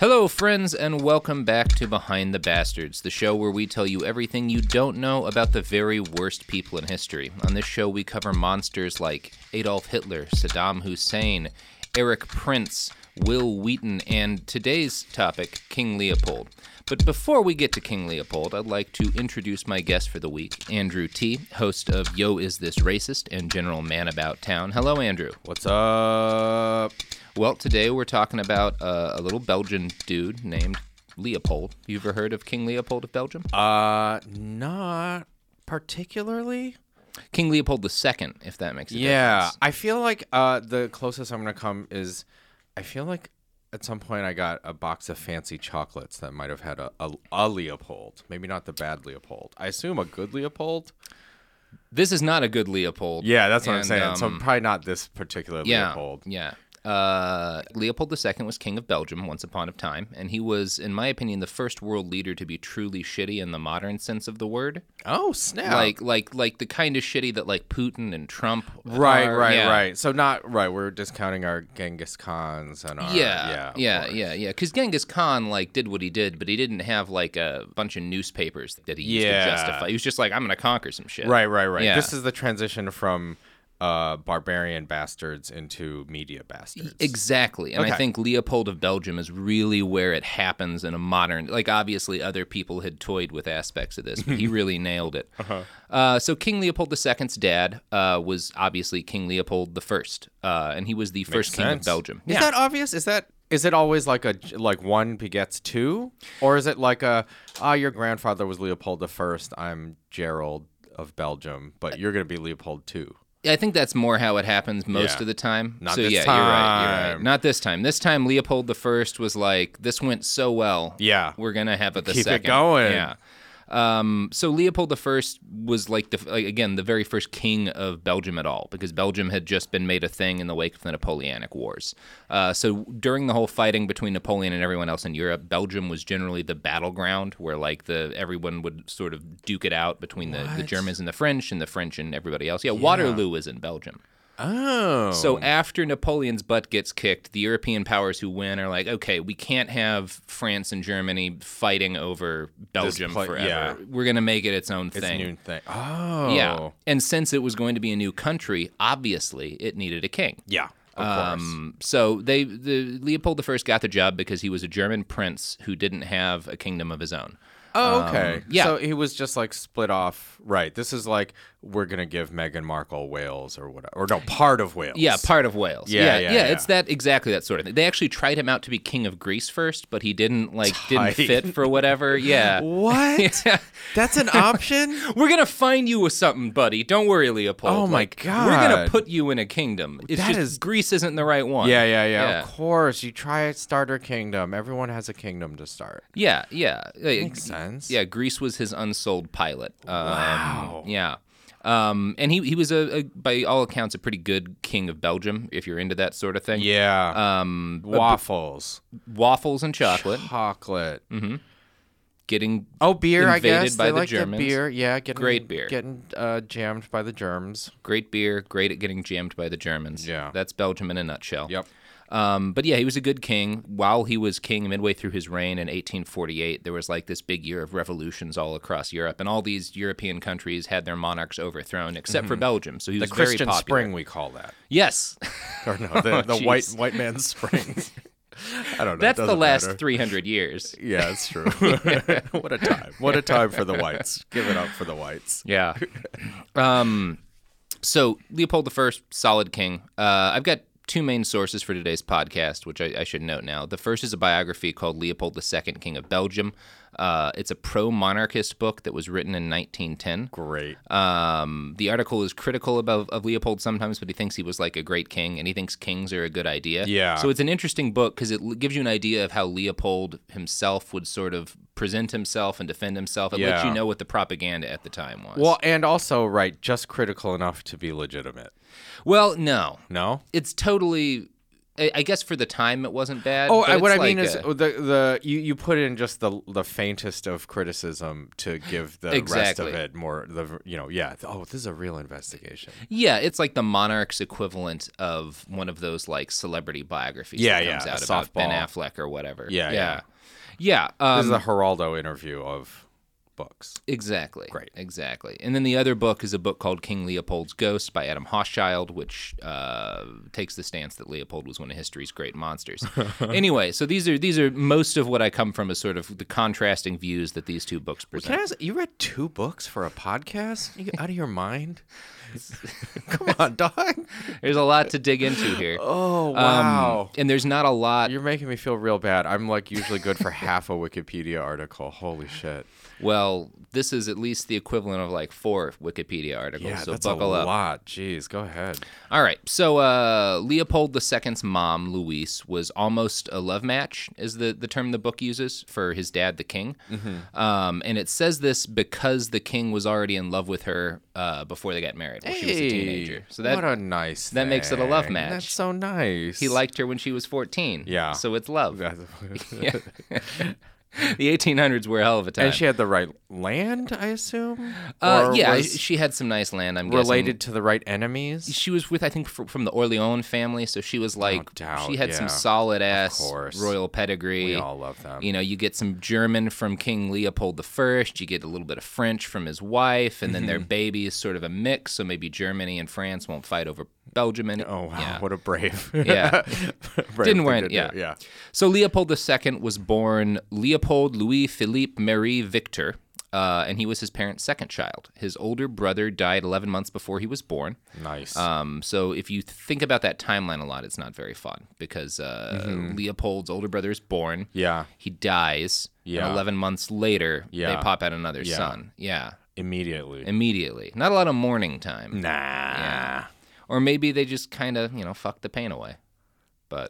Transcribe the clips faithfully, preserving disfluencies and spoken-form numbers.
Hello, friends, and welcome back to Behind the Bastards, the show where we tell you everything you don't know about the very worst people in history. On this show, we cover monsters like Adolf Hitler, Saddam Hussein, Eric Prince, Will Wheaton, and today's topic, King Leopold. But before we get to King Leopold, I'd like to introduce my guest for the week, Andrew T., host of Yo, Is This Racist? And general man about town. Hello, Andrew. What's up? Well, today we're talking about uh, a little Belgian dude named Leopold. You ever heard of King Leopold of Belgium? Uh, not particularly. King Leopold the Second, if that makes a Yeah, difference. I feel like uh, the closest I'm going to come is, I feel like at some point I got a box of fancy chocolates that might have had a, a, a Leopold. Maybe not the bad Leopold. I assume a good Leopold. This is not a good Leopold. Yeah, that's what and, I'm saying. Um, so probably not this particular yeah, Leopold. Yeah. Uh, Leopold the Second was king of Belgium once upon a time, and he was, in my opinion, the first world leader to be truly shitty in the modern sense of the word. Oh, snap. Like, like, like the kind of shitty that like Putin and Trump. Right, are. right, Yeah. right. So not right. We're discounting our Genghis Khans and our Yeah, yeah, of yeah, course. yeah, yeah. Because Genghis Khan like did what he did, but he didn't have like a bunch of newspapers that he used Yeah. to justify. He was just like, I'm gonna conquer some shit. Right, right, right. Yeah. This is the transition from uh, barbarian bastards into media bastards. Exactly. And I Okay. think Leopold of Belgium is really where it happens in a modern, like obviously other people had toyed with aspects of this, but he really nailed it. Uh-huh. Uh, so King Leopold the Second's dad uh, was obviously King Leopold the First, uh, and he was the first king of sense. Belgium. Is Yeah. that obvious? Is that is it always like a like one begets two, or is it like a ah your grandfather was Leopold the First, I'm Gerald of Belgium, but you're gonna be Leopold two? I think that's more how it happens most Yeah. of the time. Not so this yeah, you're right. You're right. time. Not this time. This time Leopold the First was like, this went so well. Yeah. We're gonna have it the Keep it second. going. Yeah. Um, so Leopold the First was like the like, again the very first king of Belgium at all, because Belgium had just been made a thing in the wake of the Napoleonic Wars. Uh, so during the whole fighting between Napoleon and everyone else in Europe, Belgium was generally the battleground where like the everyone would sort of duke it out between the, the What? Germans and the French, and the French and everybody else. Yeah, Waterloo was in Belgium. Oh. So after Napoleon's butt gets kicked, the European powers who win are like, okay, we can't have France and Germany fighting over Belgium pla- forever. yeah. We're going to make it its own it's thing. a new thing. Oh. Yeah. And since it was going to be a new country, obviously it needed a king. Yeah. Of course. Um, so they, the Leopold the First got the job because he was a German prince who didn't have a kingdom of his own. Oh, okay. Um, yeah. So he was just like split off. Right. This is like we're gonna give Meghan Markle Wales or whatever, or no, part of Wales. Yeah, part of Wales. Yeah, yeah, yeah, yeah. yeah. It's that exactly that sort of thing. They actually tried him out to be king of Greece first, but he didn't like didn't Tight. fit for whatever. Yeah. What? Yeah. That's an option. We're gonna find you with something, buddy. Don't worry, Leopold. Oh, my Like, We're gonna God. put you in a kingdom. It's That just is- Greece isn't the right one. Yeah, yeah, yeah, Yeah. Of course, you try a starter kingdom. Everyone has a kingdom to start. Yeah, yeah. Makes sense. Yeah, Greece was his unsold pilot. Um, Wow. Yeah. Um, and he, he was, a, a, by all accounts, a pretty good king of Belgium, if you're into that sort of thing. Yeah. Um, Waffles, waffles and chocolate. chocolate. Getting Oh, beer. I invaded guess by they the like the Germans. beer. Yeah, getting Great beer. Getting uh, jammed by the germs. great beer, great at getting jammed by the Germans. Yeah. That's Belgium in a nutshell. Yep. Um, but yeah, he was a good king. While he was king, midway through his reign in eighteen forty-eight, there was like this big year of revolutions all across Europe, and all these European countries had their monarchs overthrown, except for Belgium. So he The was very Christian popular. Spring, we call that. Yes, Or no, the, the jeez. white white man's spring. I don't know. that's the doesn't last matter. three hundred years. Yeah, it's true. What a time. What a time for the whites. Give it up for the whites. Yeah. um, so Leopold the First, solid king. Uh, I've got two main sources for today's podcast, which I, I should note now. The first is a biography called Leopold the Second, King of Belgium. Uh, it's a pro-monarchist book that was written in nineteen ten. Great. Um, the article is critical of, of Leopold sometimes, but he thinks he was like a great king, and he thinks kings are a good idea. Yeah. So it's an interesting book because it l- gives you an idea of how Leopold himself would sort of present himself and defend himself. It lets Yeah. you know what the propaganda at the time was. Well, and also, right, just critical enough to be legitimate. Well, no. No? It's totally I, I guess for the time it wasn't bad. Oh, but I, what I it's mean like is a- the the you, you put in just the the faintest of criticism to give the rest Exactly. of it more. The you know yeah. Oh, this is a real investigation. yeah, it's like the Monarch's equivalent of one of those like celebrity biographies Yeah, that comes yeah, a out about Ben softball. Affleck or whatever. Yeah, yeah, yeah. yeah. This is um, a Geraldo interview of books. Exactly. Great. Exactly. And then the other book is a book called King Leopold's Ghost by Adam Hochschild, which uh, takes the stance that Leopold was one of history's great monsters. Anyway, so these are these are most of what I come from is sort of the contrasting views that these two books present. Can I ask, you read two books for a podcast? You out of your mind? Come on, dog. There's a lot to dig into here. Oh, wow. Um, and there's not a lot. You're making me feel real bad. I'm like usually good for half a Wikipedia article. Holy shit. Well, this is at least the equivalent of like four Wikipedia articles. Yeah, so that's buckle a up. lot. Jeez, go ahead. All right. So uh, Leopold the Second's mom, Louise, was almost a love match, is the, the term the book uses for his dad, the king. Mm-hmm. Um, and it says this because the king was already in love with her uh, before they got married when she was a teenager. So that what a nice that makes it a love thing. match. That's so nice. he liked her when she was fourteen. Yeah. So it's love. yeah. The eighteen hundreds were a hell of a time. And she had the right land, I assume? uh, Or yeah, was she had some nice land, I'm related guessing. to the right enemies? She was with, I think, fr- from the Orleans family, so she was like, doubt, she had yeah. some solid ass course. royal pedigree. We all love them. You know, you get some German from King Leopold the First. You get a little bit of French from his wife, and then their Mm-hmm. baby is sort of a mix. So maybe Germany and France won't fight over Belgium. And Oh, wow. yeah. What a brave. Yeah. brave Didn't thing wear to it. do. Yeah. Yeah. So Leopold the Second was born Leopold Louis Philippe Marie Victor. Uh, and he was his parents' second child. His older brother died eleven months before he was born. Nice. Um, so if you think about that timeline a lot, it's not very fun because uh, Leopold's older brother is born. yeah. He dies. Yeah. And eleven months later, Yeah. they pop out another Yeah. son. Yeah. Immediately. Immediately. Not a lot of mourning time. Nah. Yeah. Or maybe they just kind of, you know, fuck the pain away. But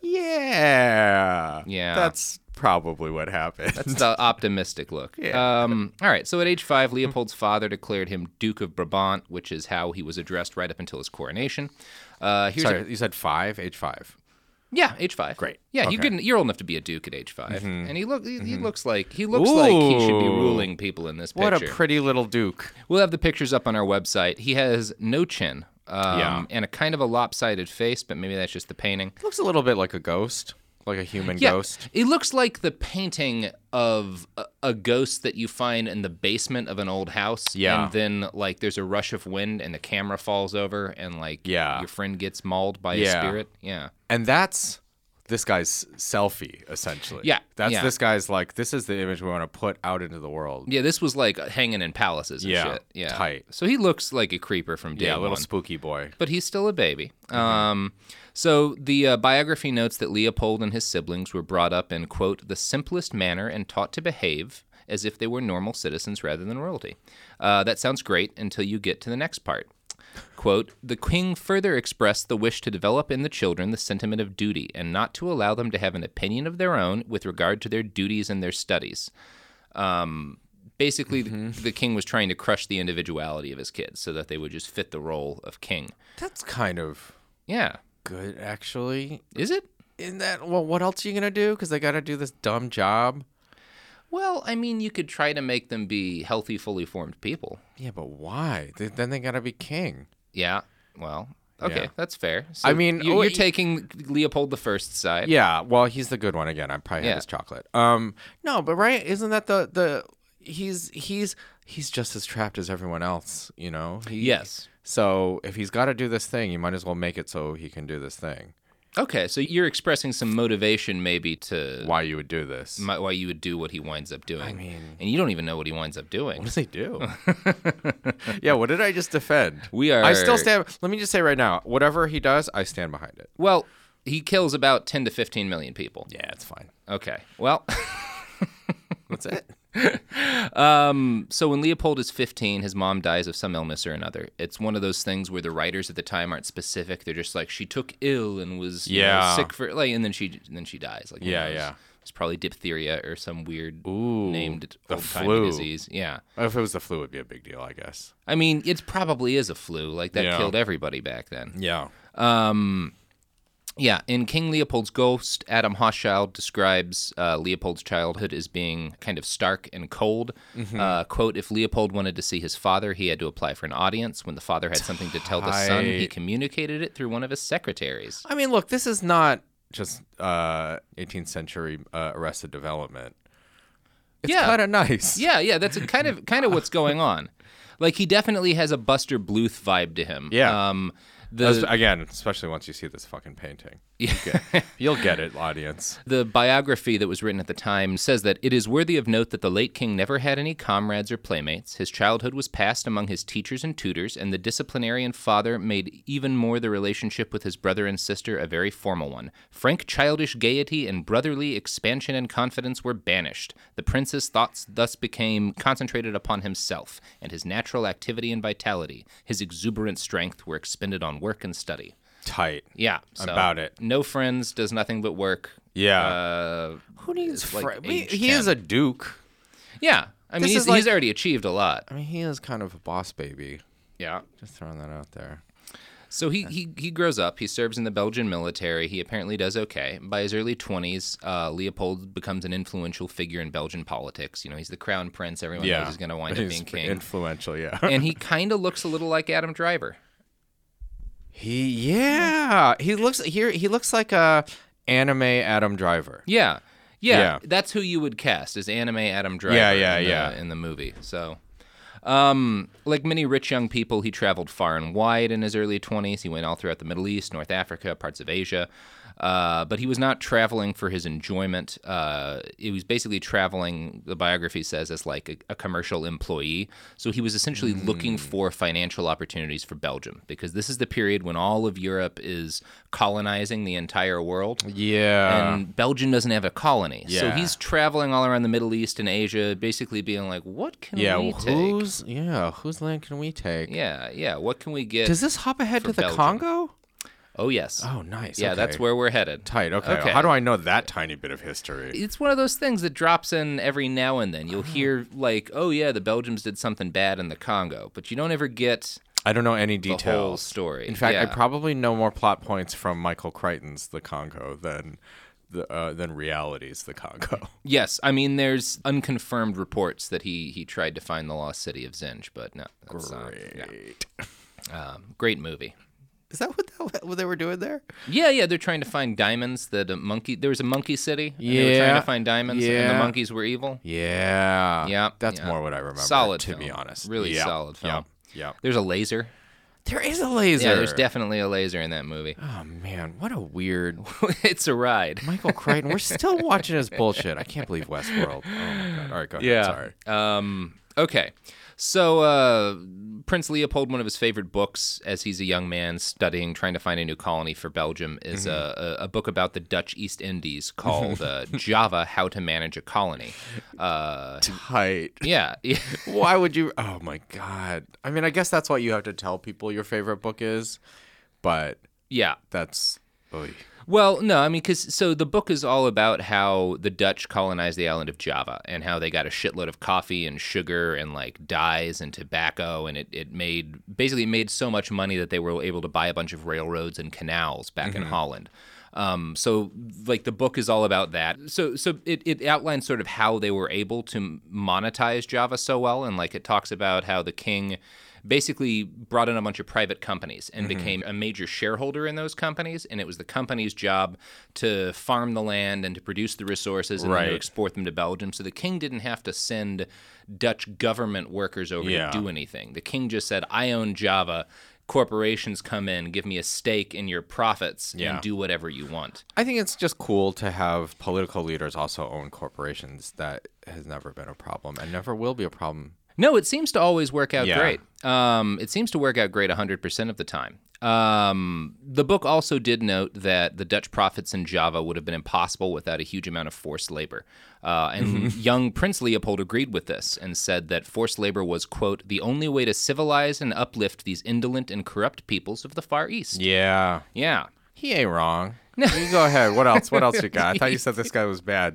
Yeah. Yeah. That's probably what happened. that's the optimistic look. Yeah. Um, all right. So at age five, Leopold's father declared him Duke of Brabant, which is how he was addressed right up until his coronation. Uh, here's Sorry, a- you said five? Age five. yeah, age five. Great. Yeah, you Okay. can. You're old enough to be a duke at age five, and he look. He, he looks like he looks like he should be Ooh. ruling people in this picture. What a pretty little duke. We'll have the pictures up on our website. He has no chin, um, Yeah. and a kind of a lopsided face, but maybe that's just the painting. Looks a little bit like a ghost, like a human Yeah, ghost. it looks like the painting of a, a ghost that you find in the basement of an old house. Yeah. And then, like, there's a rush of wind and the camera falls over and, like, Yeah. your friend gets mauled by a Yeah. spirit. Yeah. And that's this guy's selfie, essentially. Yeah, That's yeah. this guy's, like, this is the image we want to put out into the world. Yeah, this was, like, hanging in palaces and Yeah, shit. Yeah. tight. So he looks like a creeper from day Yeah, a little one. spooky boy. But he's still a baby. Mm-hmm. Um, so the uh, biography notes that Leopold and his siblings were brought up in, quote, the simplest manner and taught to behave as if they were normal citizens rather than royalty. Uh, that sounds great until you get to the next part. Quote, the king further expressed the wish to develop in the children the sentiment of duty and not to allow them to have an opinion of their own with regard to their duties and their studies. Um, basically, Mm-hmm. the, the king was trying to crush the individuality of his kids so that they would just fit the role of king. That's kind of Yeah. good, actually. Is it? In that, well, what else are you going to do? Because they got to do this dumb job. Well, I mean, you could try to make them be healthy, fully formed people. Yeah, but why? Th- Then they got to be king. Yeah. Well, okay, Yeah. that's fair. So I mean, you, oh, you're y- taking Leopold the First's side. Yeah, well, he's the good one again. I probably Yeah. had his chocolate. Um, no, but right, isn't that the the he's he's he's just as trapped as everyone else, you know? He, Yes. So if he's got to do this thing, you might as well make it so he can do this thing. Okay, so you're expressing some motivation, maybe to Why you would do this? mi- why you would do what he winds up doing. I mean- and you don't even know what he winds up doing. What does he do? Yeah, what did I just defend? We are. I still stand. Let me just say right now, whatever he does, I stand behind it. Well, he kills about ten to fifteen million people. Yeah, it's fine. Okay. Well. That's it. Um, so when Leopold is fifteen, his mom dies of some illness or another. It's one of those things where the writers at the time aren't specific. They're just like, she took ill and was you know, Yeah. sick for like, and then she and then she dies. Like, who Yeah, knows? yeah. It's probably diphtheria or some weird Ooh, named the old-timey flu. disease. Yeah. If it was the flu, it'd be a big deal, I guess. I mean, it probably is a flu. Like that Yeah. killed everybody back then. Yeah. Um, Yeah, in King Leopold's Ghost, Adam Hochschild describes uh, Leopold's childhood as being kind of stark and cold. Mm-hmm. Uh, quote, if Leopold wanted to see his father, he had to apply for an audience. When the father had something to tell the son, he Tight. communicated it through one of his secretaries. I mean, look, this is not just uh, eighteenth century uh, Arrested Development. It's Yeah. kind of nice. Yeah, yeah, that's a kind of kind of what's going on. Like, he definitely has a Buster Bluth vibe to him. Yeah. Um, the, As- again, especially once you see this fucking painting. You'll get, you'll get it, audience. The biography that was written at the time says that it is worthy of note that the late king never had any comrades or playmates. His childhood was passed among his teachers and tutors, and the disciplinarian father made even more the relationship with his brother and sister a very formal one. Frank childish gaiety and brotherly expansion and confidence were banished. The prince's thoughts thus became concentrated upon himself, and his natural activity and vitality, his exuberant strength were expended on work and study. Tight. Yeah, so About it. No friends, does nothing but work. Yeah. Uh, Who needs it's like friends? age he ten. is a duke. Yeah, I mean, This he's, is like- he's already achieved a lot. I mean, he is kind of a boss baby. Yeah. Just throwing that out there. So he, he, he grows up. He serves in the Belgian military. He apparently does okay. By his early twenties, uh, Leopold becomes an influential figure in Belgian politics. You know, he's the crown prince. Everyone knows he's going to wind up He's being king. influential, yeah. And he kind of looks a little like Adam Driver. he, yeah, he looks here. He looks like a anime Adam Driver. Yeah. Yeah. Yeah. That's who you would cast as anime Adam Driver Yeah, yeah, in, the, yeah. in the movie. So... Um, like many rich young people, he traveled far and wide in his early twenties. He went all throughout the Middle East, North Africa, parts of Asia. Uh, but he was not traveling for his enjoyment. Uh, he was basically traveling, the biography says, as like a, a commercial employee. So he was essentially Hmm. looking for financial opportunities for Belgium, because this is the period when all of Europe is colonizing the entire world. Yeah. And Belgium doesn't have a colony. So Yeah. he's traveling all around the Middle East and Asia, basically being like, what can yeah. we well, take? whose yeah whose land can we take? Yeah, yeah. What can we get? Does this hop ahead for to the Belgium. Congo? Oh, yes. Oh, nice. Yeah, okay. that's where we're headed. Tight. Okay. Okay. How do I know that tiny bit of history? It's one of those things that drops in every now and then. Uh-huh. You'll hear, like, oh, yeah, the Belgians did something bad in the Congo, but you don't ever get I don't know any the details. whole story. In fact, I Yeah. probably know more plot points from Michael Crichton's The Congo than the uh, than reality's The Congo. Yes, I mean, there's unconfirmed reports that he, he tried to find the lost city of Zinj, but no. That's, uh, Great. yeah. Um, great movie. Is that what, that, what they were doing there? Yeah, yeah, they're trying to find diamonds. That a monkey, there was a monkey city. And they were trying Yeah, to find diamonds, and the yeah. monkeys were evil. Yeah. Yeah, That's yeah. more what I remember. Solid to film. be honest. Really Yeah, solid film. Yeah. Yeah. There's a laser. There is a laser. Yeah, there's definitely a laser in that movie. Oh man, what a weird It's a ride. Michael Crichton. We're still watching his bullshit. I can't believe Westworld. Oh my god. All right, go ahead. Sorry. Um, okay. So, uh, Prince Leopold, one of his favorite books as he's a young man studying, trying to find a new colony for Belgium, is Mm-hmm. a, a, a book about the Dutch East Indies called uh, Java, How to Manage a Colony. Uh, Tight. yeah. Why would you? Oh my god. I mean, I guess that's what you have to tell people your favorite book is, but yeah. that's. Oy. Well, no, I mean, because so the book is all about how the Dutch colonized the island of Java and how they got a shitload of coffee and sugar and like dyes and tobacco, and it, it made basically it made so much money that they were able to buy a bunch of railroads and canals back in Holland. Um, so like the book is all about that. So so it, it outlines sort of how they were able to monetize Java so well, and like it talks about how the king basically brought in a bunch of private companies and Mm-hmm. became a major shareholder in those companies, and it was the company's job to farm the land and to produce the resources and then Right. to export them to Belgium. So the king didn't have to send Dutch government workers over Yeah. to do anything. The king just said, I own Java. Corporations come in, give me a stake in your profits, Yeah. and do whatever you want. I think it's just cool to have political leaders also own corporations. That has never been a problem and never will be a problem. No, it seems to always work out Yeah. great. Um, it seems to work out great one hundred percent of the time. Um, the book also did note that the Dutch profits in Java would have been impossible without a huge amount of forced labor. Uh, and young Prince Leopold agreed with this and said that forced labor was, quote, the only way to civilize and uplift these indolent and corrupt peoples of the Far East. Yeah. Yeah. He ain't wrong. No. You go ahead. What else? What else you got? I thought you said this guy was bad.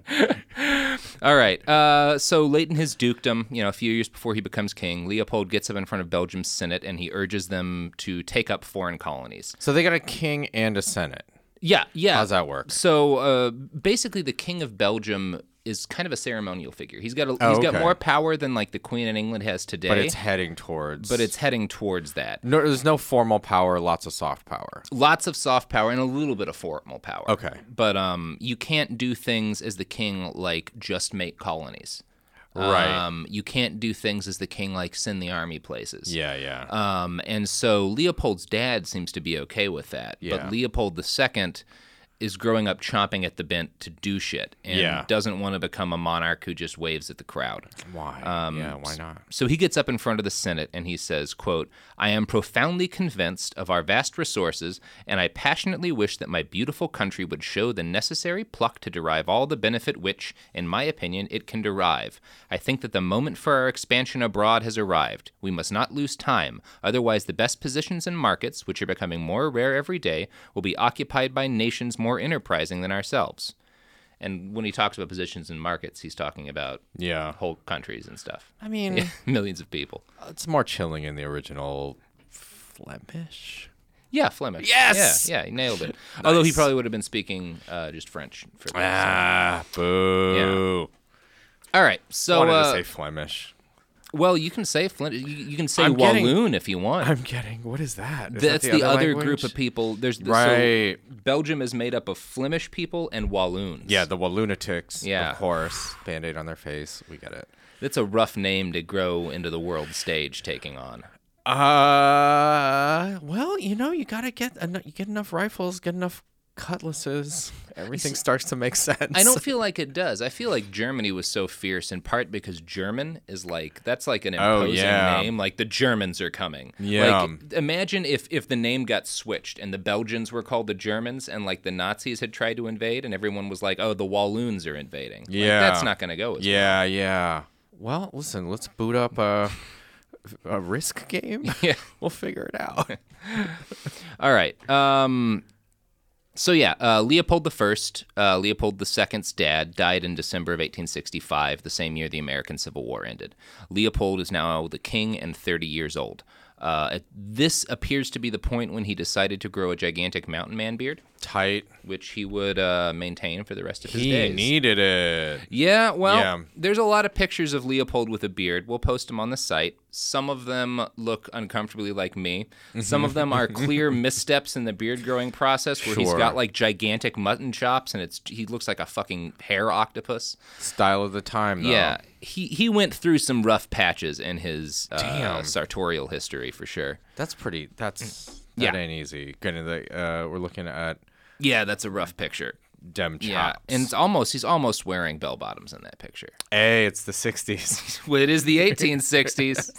All right. Uh, so late in his dukedom, you know, a few years before he becomes king, Leopold gets up in front of Belgium's Senate and he urges them to take up foreign colonies. So they got a king and a senate. Yeah, yeah. How's that work? So uh, basically, the King of Belgium is kind of a ceremonial figure. He's got a, Oh, he's got okay. more power than like the Queen in England has today. But it's heading towards. but it's heading towards that. no. There's no formal power. Lots of soft power. Lots of soft power and a little bit of formal power. Okay. But um, you can't do things as the king like just make colonies. Right. Um, you can't do things as the king like send the army places. Yeah, yeah. Um, and so Leopold's dad seems to be okay with that. Yeah. But Leopold the Second is growing up chomping at the bit to do shit and Yeah. doesn't want to become a monarch who just waves at the crowd. Why? Um, yeah, why not? So he gets up in front of the Senate and he says, quote, I am profoundly convinced of our vast resources, and I passionately wish that my beautiful country would show the necessary pluck to derive all the benefit which, in my opinion, it can derive. I think that the moment for our expansion abroad has arrived. We must not lose time, otherwise the best positions in markets, which are becoming more rare every day, will be occupied by nations more enterprising than ourselves. And when he talks about positions in markets, he's talking about Yeah. whole countries and stuff. I mean, Millions of people. it's more chilling in the original Flemish. Yeah, Flemish. Yes! Yeah, yeah, he nailed it. Although he Nice. probably would have been speaking uh, just French for that. Ah, boo. All right, I so wanted uh, to say Flemish. well, you can say Flint. You, you can say I'm getting- Walloon if you want. I'm getting. What is that? Is That's that the, other language? group of people. There's the, Right. So Belgium is made up of Flemish people and Walloons. Yeah, the Wallunatics. Yeah. Of course. Band-Aid on their face. We get it. That's a rough name to grow into the world stage taking on. Uh, well, you know, you gotta get enough, you get enough rifles, get enough cutlasses. Everything starts to make sense. I don't feel like it does. I feel like Germany was so fierce in part because German is like that's like an Oh, imposing yeah. name. Like the Germans are coming. Yeah. Like imagine if if the name got switched and the Belgians were called the Germans and like the Nazis had tried to invade and everyone was like, oh, the Walloons are invading. Like, Yeah. that's not going to go as well. Yeah, yeah. Well, listen, let's boot up a a risk game. Yeah. We'll figure it out. All right. Um. So yeah, uh, Leopold the First, uh, Leopold the Second's dad, died in December of eighteen sixty-five, the same year the American Civil War ended. Leopold is now the king and thirty years old. Uh, this appears to be the point when he decided to grow a gigantic mountain man beard, Tight. which he would uh, maintain for the rest of his He days. needed it. Yeah, well, Yeah. there's a lot of pictures of Leopold with a beard. We'll post them on the site. Some of them look uncomfortably like me. Some of them are clear missteps in the beard growing process where he's Sure. got like gigantic mutton chops and it's he looks like a fucking hair octopus. Style of the time, though. Yeah, he he went through some rough patches in his uh, Damn. sartorial history for sure. That's pretty. That's that Yeah. ain't easy. Gonna the uh, we're looking at Yeah, that's a rough picture. dem chops. Yeah, and it's almost he's almost wearing bell bottoms in that picture. Hey, it's the sixties. Well, it is the eighteen sixties.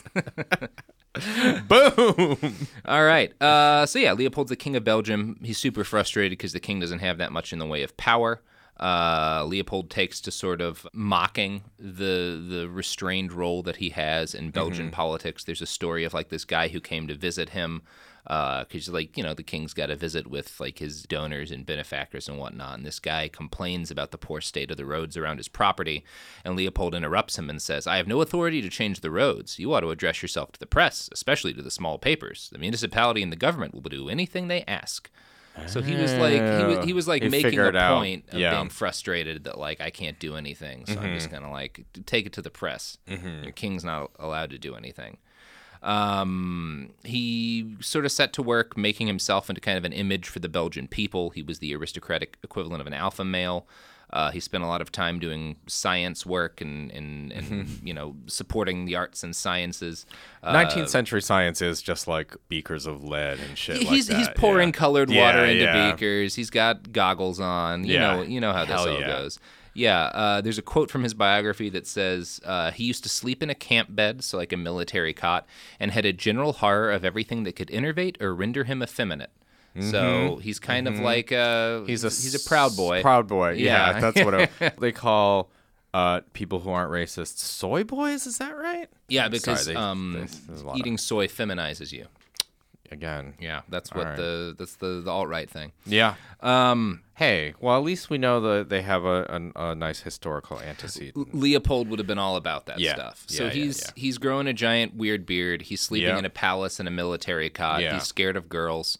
Boom. All right. Uh, so yeah, Leopold's the king of Belgium. He's super frustrated because the king doesn't have that much in the way of power. Uh, Leopold takes to sort of mocking the the restrained role that he has in Belgian Mm-hmm. politics. There's a story of like this guy who came to visit him because like you know the king's got to visit with like his donors and benefactors and whatnot. And this guy complains about the poor state of the roads around his property, and Leopold interrupts him and says, "I have no authority to change the roads. You ought to address yourself to the press, especially to the small papers. The municipality and the government will do anything they ask." So he was like, he was, he was like He making a figured out. point of Yeah. being frustrated that like I can't do anything, so I'm just gonna like take it to the press. Your king's not allowed to do anything. Um, he sort of set to work making himself into kind of an image for the Belgian people. He was the aristocratic equivalent of an alpha male. Uh, he spent a lot of time doing science work and, and, and you know, supporting the arts and sciences. Uh, nineteenth century science is just like beakers of lead and shit like he's that. he's pouring yeah. colored Yeah, water into yeah. beakers. He's got goggles on. You Yeah. know, you know how this Hell all yeah. goes. Yeah, uh, there's a quote from his biography that says uh, he used to sleep in a camp bed, so like a military cot, and had a general horror of everything that could enervate or render him effeminate. So he's kind of like a He's a he's a proud boy. Proud boy. Yeah, Yeah. that's what it, they call uh, people who aren't racist soy boys. Is that right? Yeah, because Sorry, they- um, they- there's a lot of- eating soy feminizes you. Again. Yeah, that's what right. the that's the, the alt right thing. Yeah. Um, Hey, well, at least we know that they have a, a, a nice historical antecedent. Leopold would have been all about that Yeah. stuff. So Yeah, yeah, he's yeah. he's growing a giant weird beard. He's sleeping Yeah. in a palace in a military cot. Yeah. He's scared of girls.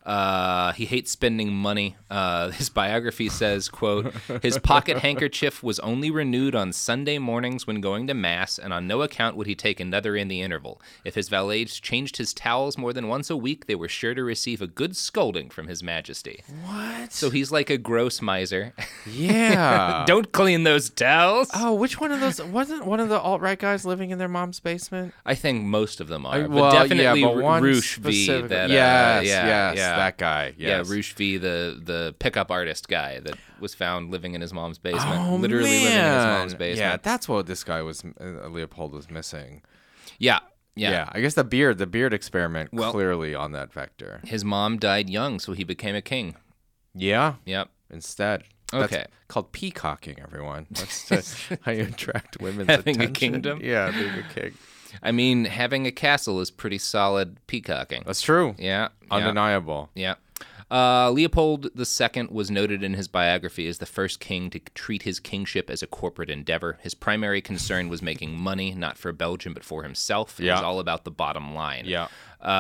Uh, he hates spending money. Uh, his biography says, quote, his pocket handkerchief was only renewed on Sunday mornings when going to Mass, and on no account would he take another in the interval. If his valets changed his towels more than once a week, they were sure to receive a good scolding from His Majesty. What? So he's like a gross miser. Yeah. Don't clean those towels. Oh, which one of those? Wasn't one of the alt-right guys living in their mom's basement? I think most of them are. I- but well, definitely yeah, but one Roosh V. specific- That, uh, yes, yeah, yes, yeah. that guy. Yes. Yeah, Roosh V, the, the pickup artist guy that was found living in his mom's basement. Oh, literally man. living in his mom's basement. Yeah, that's what this guy was, uh, Leopold was missing. Yeah. Yeah. Yeah, I guess the beard, the beard experiment Well- clearly on that vector. His mom died young, so he became a king. Yeah, Yep. instead. That's Okay. called peacocking, everyone. That's uh, how you attract women's Having a attention. kingdom? Yeah, being a king. I mean, having a castle is pretty solid peacocking. That's true. Yeah. yeah. Undeniable. Yeah. Uh, Leopold the Second was noted in his biography as the first king to treat his kingship as a corporate endeavor. His primary concern was making money, not for Belgium, but for himself. It Yeah. was all about the bottom line. Yeah.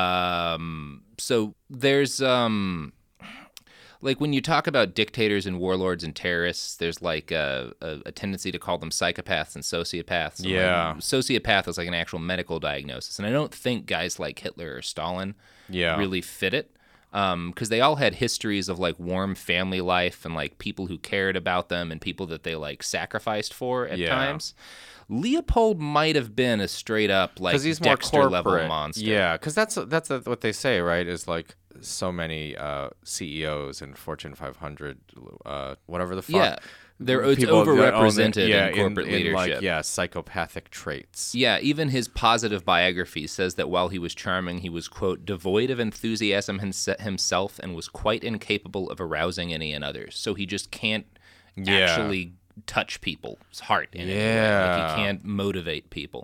Um, so there's, um, like when you talk about dictators and warlords and terrorists, there's like a, a, a tendency to call them psychopaths and sociopaths. And Yeah. like, sociopath is like an actual medical diagnosis. And I don't think guys like Hitler or Stalin Yeah. really fit it. Um, because they all had histories of like warm family life and like people who cared about them and people that they like sacrificed for at Yeah. times. Leopold might have been a straight up like Because he's more Dexter corporate. level monster. Yeah, because that's that's what they say, right? Is like so many uh, C E Os and Fortune five hundred, uh, whatever the fuck. Yeah. They're, it's people that own it- overrepresented yeah, in corporate in, leadership. like, yeah, psychopathic traits. Yeah, even his positive biography says that while he was charming, he was, quote, devoid of enthusiasm himse- himself and was quite incapable of arousing any in others. So he just can't Yeah. actually touch people's heart in any way. Like Yeah. he can't motivate people.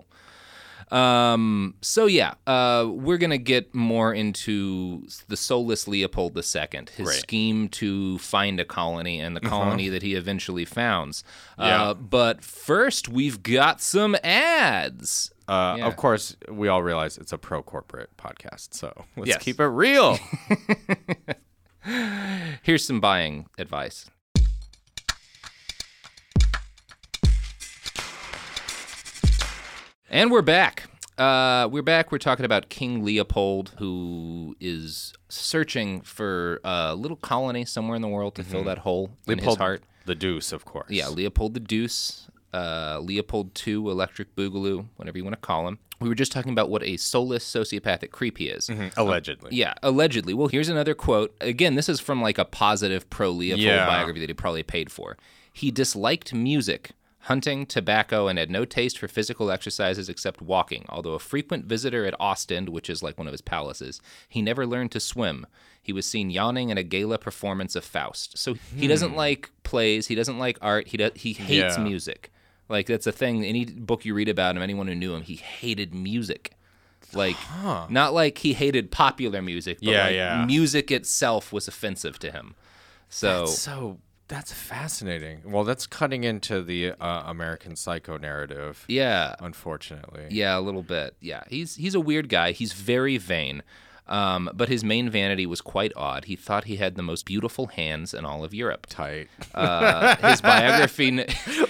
Um, so yeah, uh, we're gonna get more into the soulless Leopold the Second, his Right. scheme to find a colony and the colony that he eventually founds. Yeah. Uh, but first, we've got some ads. Uh, Yeah. Of course, we all realize it's a pro-corporate podcast, so let's Yes. keep it real. Here's some buying advice. And we're back. Uh, we're back. We're talking about King Leopold, who is searching for a little colony somewhere in the world to fill that hole in his Leopold heart. the Deuce, of course. Yeah, Leopold the Deuce, uh, Leopold the Second, Electric Boogaloo, whatever you want to call him. We were just talking about what a soulless sociopathic creep he is. Allegedly. Yeah, allegedly. Well, here's another quote. Again, this is from like a positive pro-Leopold Yeah. biography that he probably paid for. He disliked music, hunting, tobacco, and had no taste for physical exercises except walking. Although a frequent visitor at Ostend, which is like one of his palaces, he never learned to swim. He was seen yawning in a gala performance of Faust. So he doesn't like plays. He doesn't like art. He does, he hates Yeah. music. Like, that's a thing. Any book you read about him, anyone who knew him, he hated music. Like, not like he hated popular music, but Yeah, like yeah. music itself was offensive to him. So, That's so that's fascinating. Well, that's cutting into the uh, American Psycho narrative, yeah. unfortunately. Yeah, a little bit. Yeah, he's he's a weird guy. He's very vain. Um, but his main vanity was quite odd. He thought he had the most beautiful hands in all of Europe. Tight. Uh, his biography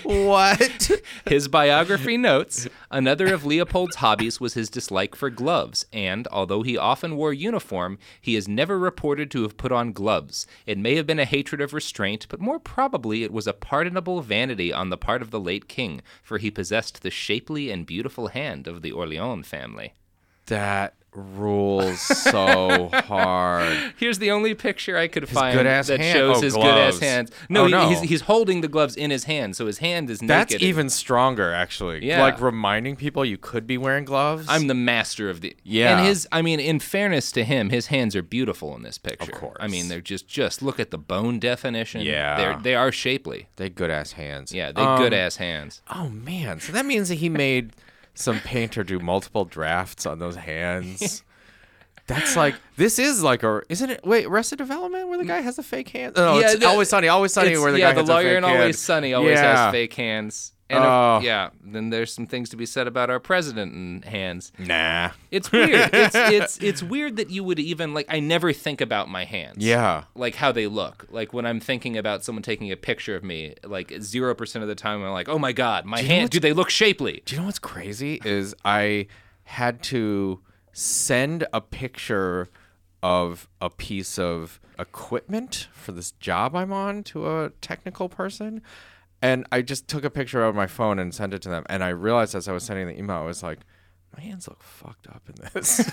What? his biography notes, another of Leopold's hobbies was his dislike for gloves, and although he often wore uniform, he is never reported to have put on gloves. It may have been a hatred of restraint, but more probably it was a pardonable vanity on the part of the late king, for he possessed the shapely and beautiful hand of the Orleans family. That rules so hard. Here's the only picture I could find good-ass that hand- shows oh, his gloves. good-ass hands. No, Oh, he, no. He's, he's holding the gloves in his hand, so his hand is naked. That's and- even stronger, actually. Yeah. Like reminding people you could be wearing gloves. I'm the master of the Yeah. And his, I mean, in fairness to him, his hands are beautiful in this picture. Of course. I mean, they're just just look at the bone definition. Yeah. they're they are shapely. they good ass hands. Yeah, they Um, good ass hands. Oh man, so that means that he made some painter do multiple drafts on those hands. That's like this is like a isn't it? Wait, Arrested Development where the guy has a fake hand? No, Yeah, it's the- Always Sunny. Always Sunny It's- where the yeah, guy the has lawyer a fake in hand. Always Sunny always Yeah. has fake hands. And if- Oh. yeah, then there's some things to be said about our president and hands. Nah. It's weird. it's it's it's weird that you would even like. I never think about my hands. Yeah. Like how they look. Like when I'm thinking about someone taking a picture of me, like zero percent of the time I'm like, oh my god, my you know hand. what's- Do they look shapely? Do you know what's crazy is I had to send a picture of a piece of equipment for this job I'm on to a technical person. And I just took a picture of my phone and sent it to them. And I realized as I was sending the email, I was like, my hands look fucked up in this.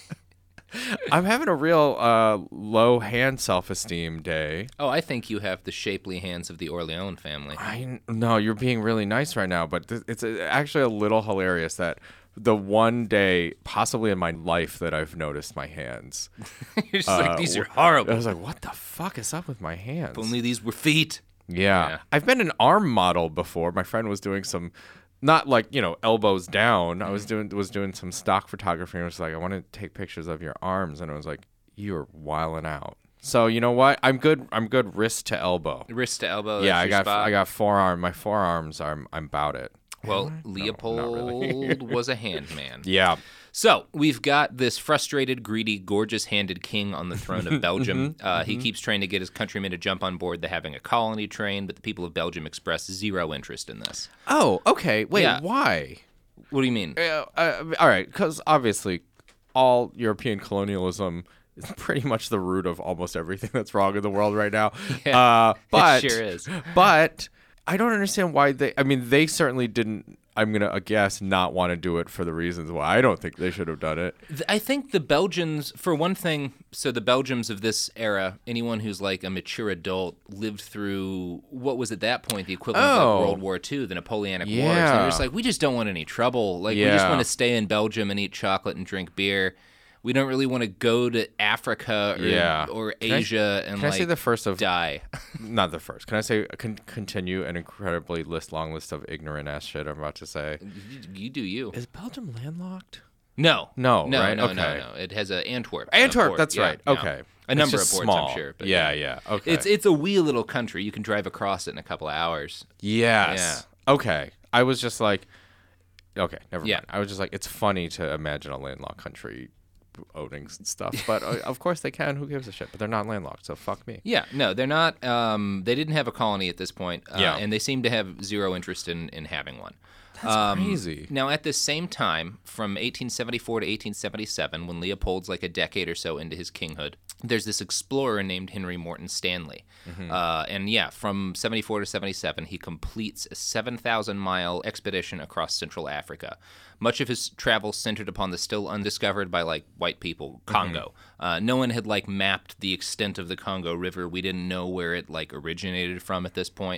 I'm having a real uh, low hand self-esteem day. Oh, I think you have the shapely hands of the Orleans family. I no, you're being really nice right now, but th- it's a, actually a little hilarious that the one day, possibly in my life, that I've noticed my hands. You're just Uh, like, these are I horrible. was like, what the fuck is up with my hands? If only these were feet. Yeah. Yeah. I've been an arm model before. My friend was doing some, not like, you know, elbows down. I was doing was doing some stock photography and was like, I want to take pictures of your arms. And I was like, you're wilding out. So you know what? I'm good. I'm good wrist to elbow. Wrist to elbow. yeah, that's I your got spot. I got forearm. My forearms are I'm about it. Well, not Leopold really. was a hand man. Yeah. So we've got this frustrated, greedy, gorgeous-handed king on the throne of Belgium. Mm-hmm. uh, He keeps trying to get his countrymen to jump on board the having a colony train, but the people of Belgium express zero interest in this. Oh, okay. Wait, Yeah. why? What do you mean? Uh, uh, all right, because obviously, all European colonialism is pretty much the root of almost everything that's wrong in the world right now. Yeah, uh, but it sure is. But I don't understand why they. I mean, they certainly didn't. I'm gonna uh, guess not want to do it for the reasons why I don't think they should have done it. Th- I think the Belgians, for one thing, so the Belgians of this era, anyone who's like a mature adult, lived through what was at that point the equivalent of Oh. like World War Two, the Napoleonic Wars. And Yeah. they're just like, we just don't want any trouble. Like, we just Yeah. want to stay in Belgium and eat chocolate and drink beer. We don't really want to go to Africa or, Yeah. or Can I- Asia and Can like I say the first of die. not the first? Can I say con- continue an incredibly list long list of ignorant ass shit I'm about to say? you, you do you. Is Belgium landlocked? No. No, no, right? no, no, Okay. no. It has a Antwerp. a Antwerp, port. that's Yeah, right. yeah. Okay. A It's number of just ports, small. I'm sure. But yeah, yeah. Okay. It's it's a wee little country. You can drive across it in a couple of hours. Yes. Okay. I was just like, okay, never Yeah. mind. I was just like, it's funny to imagine a landlocked country owning s- stuff, but uh, of course they can. Who gives a shit? But they're not landlocked, so fuck me. Yeah, no, they're not. Um, they didn't have a colony at this point, uh, Yeah. and they seem to have zero interest in, in having one. That's Um, crazy. Now, at this same time, from eighteen seventy-four to eighteen seventy-seven, when Leopold's like a decade or so into his kinghood, there's this explorer named Henry Morton Stanley. Mm-hmm. Uh, and yeah, from seventy-four to seventy-seven, he completes a seven thousand mile expedition across Central Africa. Much of his travels centered upon the still undiscovered by like white people Congo. Uh, no one had like mapped the extent of the Congo River. We didn't know where it like originated from at this point.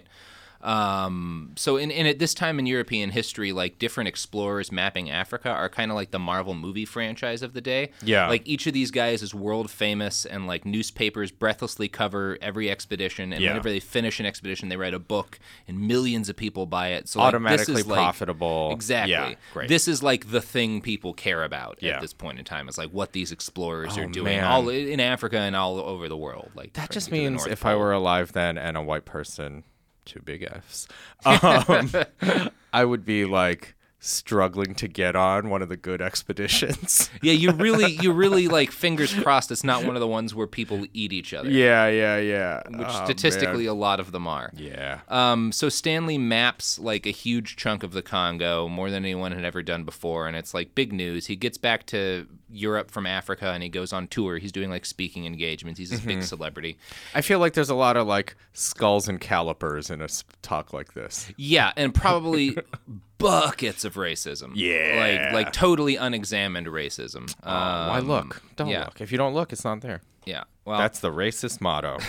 Um, so in, in at this time in European history, like different explorers mapping Africa are kind of like the Marvel movie franchise of the day. Yeah. Like each of these guys is world famous and like newspapers breathlessly cover every expedition. And Yeah. whenever they finish an expedition, they write a book and millions of people buy it. So like, Automatically this is, like- profitable. Exactly. Yeah, great. This is like the thing people care about Yeah. at this point in time. Is like what these explorers Oh, are doing man. all in Africa and all over the world. Like That trying just to get to the means North if I Pole. were alive then and a white person, two big F's, um, I would be like struggling to get on one of the good expeditions. Yeah, you really, you really like fingers crossed. It's not one of the ones where people eat each other. yeah, yeah, yeah. Which Oh, statistically man. a lot of them are. Yeah. Um, so Stanley maps like a huge chunk of the Congo, more than anyone had ever done before, and it's like big news. He gets back to Europe from Africa and he goes on tour. He's doing like speaking engagements. He's this Mm-hmm. big celebrity. I feel like there's a lot of like skulls and calipers in a s- talk like this. Yeah, and probably buckets of racism. Yeah. like like totally unexamined racism. Oh, why Um, look? Don't yeah, look. If you don't look, it's not there. Yeah, well, That's the racist motto.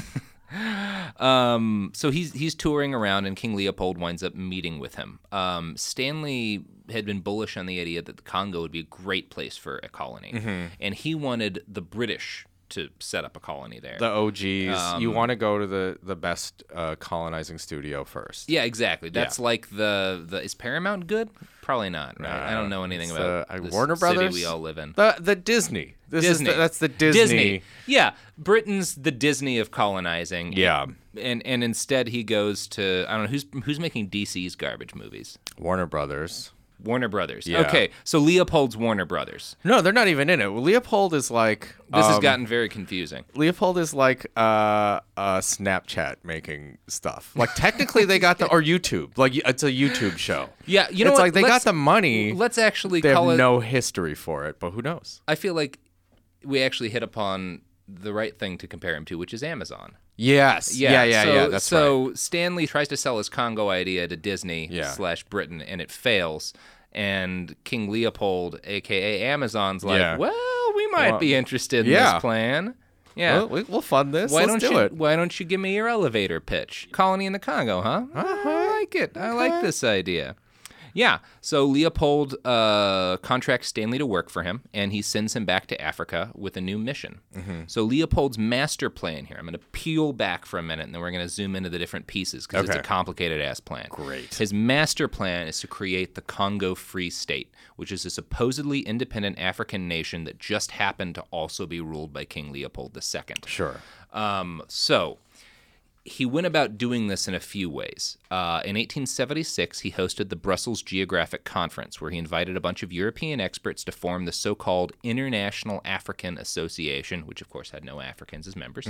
Um, so he's he's touring around, and King Leopold winds up meeting with him. Um, Stanley had been bullish on the idea that the Congo would be a great place for a colony, Mm-hmm. and he wanted the British to set up a colony there. The O Gs. Um, you want to go to the the best uh, colonizing studio first. Yeah, exactly. That's Yeah. like the, the is Paramount good? Probably not. Right? Nah, I don't know anything it's, about uh, this Warner city Brothers? we all live in. The the Disney. This Disney. Is the, that's the Disney. Yeah, Britain's the Disney of colonizing. Yeah. And and instead he goes to I don't know who's who's making D C's garbage movies. Warner Brothers. Warner Brothers. Yeah. Okay, so Leopold's Warner Brothers. No, they're not even in it. Leopold is like This has um, gotten very confusing. Leopold is like uh, uh, Snapchat making stuff. Like technically they got the or YouTube. Like it's a YouTube show. Yeah, you know it's what? like they got Let's- the money. Let's actually They call have it. no history for it, but who knows? I feel like we actually hit upon the right thing to compare him to, which is Amazon. Yes. Yeah, yeah, so, yeah. That's so right. Stanley tries to sell his Congo idea to Disney Yeah. slash Britain, and it fails. And King Leopold, aka Amazon's, like, Yeah. well, we might Well, be interested in yeah. this plan. Yeah. Well, we- we'll fund this. why Let's don't do you it. Why don't you give me your elevator pitch? Colony in the Congo, huh? I like it. I like this idea. Yeah. So Leopold uh, contracts Stanley to work for him, and he sends him back to Africa with a new mission. Mm-hmm. So Leopold's master plan here, I'm going to peel back for a minute, and then we're going to zoom into the different pieces because it's Okay. a complicated-ass plan. Great. His master plan is to create the Congo Free State, which is a supposedly independent African nation that just happened to also be ruled by King Leopold the Second. Sure. Um, so he went about doing this in a few ways. Uh, in eighteen seventy-six, he hosted the Brussels Geographic Conference, where he invited a bunch of European experts to form the so-called International African Association, which of course had no Africans as members.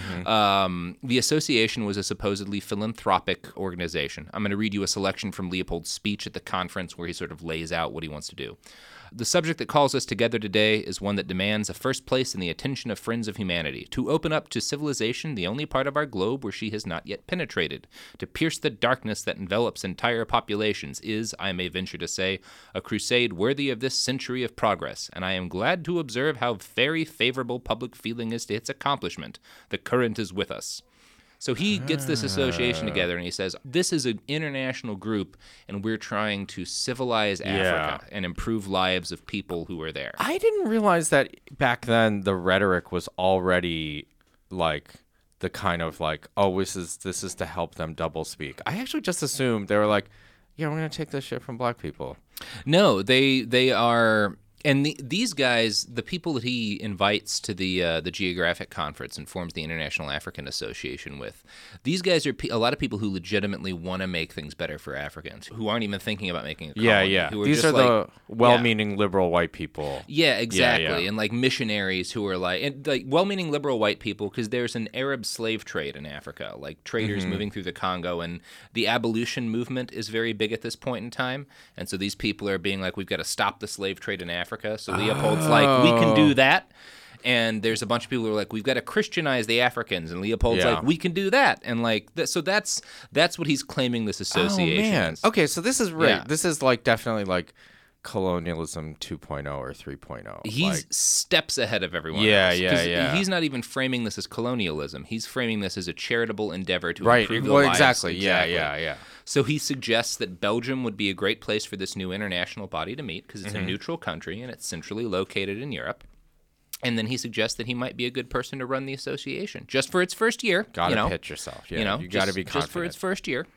Um, the association was a supposedly philanthropic organization. I'm going to read you a selection from Leopold's speech at the conference where he sort of lays out what he wants to do. The subject that calls us together today is one that demands a first place in the attention of friends of humanity, to open up to civilization the only part of our globe where she has not yet penetrated. To pierce the darkness that envelops entire populations is, I may venture to say, a crusade worthy of this century of progress, and I am glad to observe how very favorable public feeling is to its accomplishment. The current is with us. So he gets this association together and he says, this is an international group and we're trying to civilize Africa and improve lives of people who are there. I didn't realize that back then the rhetoric was already like the kind of like, oh, this is this is to help them double speak. I actually just assumed they were like, yeah, we're gonna take this shit from black people. No, they they are, and the, these guys, the people that he invites to the uh, the Geographic Conference and forms the International African Association with, these guys are pe- a lot of people who legitimately want to make things better for Africans, who aren't even thinking about making a colony. Yeah, yeah. Who are These just are like, the well-meaning liberal white people. Yeah, exactly. yeah. And like missionaries who are like, and like well-meaning liberal white people, because there's an Arab slave trade in Africa, like traders Mm-hmm. moving through the Congo, and the abolition movement is very big at this point in time. And so these people are being like, we've got to stop the slave trade in Africa. So Leopold's like, we can do that. And there's a bunch of people who are like, we've got to Christianize the Africans, and Leopold's Yeah. like, we can do that. And like, th- so that's that's what he's claiming this association Oh man. is. Okay, so this is right. Yeah. This is like definitely like colonialism two point oh or three point oh. He's like, steps ahead of everyone Yeah, else. yeah, 'Cause yeah. He's not even framing this as colonialism. He's framing this as a charitable endeavor to right. improve the Well, lives. exactly. Yeah, Exactly. yeah, yeah. So he suggests that Belgium would be a great place for this new international body to meet because it's Mm-hmm. a neutral country and it's centrally located in Europe. And then he suggests that he might be a good person to run the association just for its first year. Gotta you know, pitch yourself. Yeah, you know, you gotta just- be confident. just for its first year.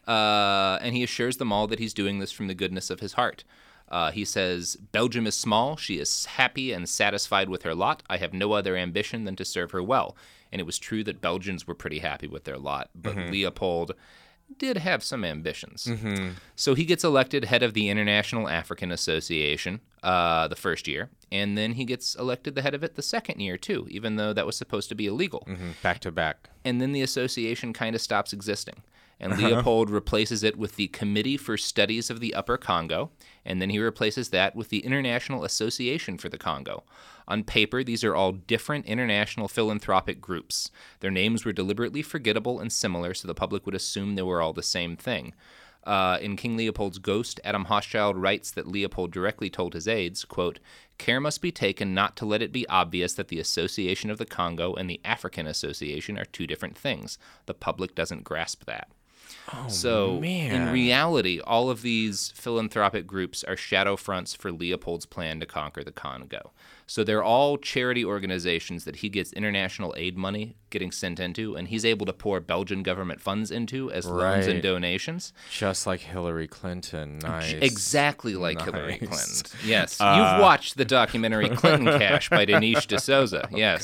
Uh, and he assures them all that he's doing this from the goodness of his heart. Uh, he says, Belgium is small. She is happy and satisfied with her lot. I have no other ambition than to serve her well. And it was true that Belgians were pretty happy with their lot, but Mm-hmm. Leopold did have some ambitions. So he gets elected head of the International African Association uh, the first year, and then he gets elected the head of it the second year, too, even though that was supposed to be illegal. Mhm, back to back. And then the association kind of stops existing. And Leopold replaces it with the Committee for Studies of the Upper Congo, and then he replaces that with the International Association for the Congo. On paper, these are all different international philanthropic groups. Their names were deliberately forgettable and similar, so the public would assume they were all the same thing. Uh, in King Leopold's Ghost, Adam Hochschild writes that Leopold directly told his aides, quote, care must be taken not to let it be obvious that the Association of the Congo and the African Association are two different things. The public doesn't grasp that. Oh, so man. in reality, all of these philanthropic groups are shadow fronts for Leopold's plan to conquer the Congo. So they're all charity organizations that he gets international aid money getting sent into, and he's able to pour Belgian government funds into as loans and Right. donations. Just like Hillary Clinton. Nice. Exactly like Nice. Hillary Clinton. Yes. Uh, You've watched the documentary Clinton Cash by Dinesh D'Souza. Yes.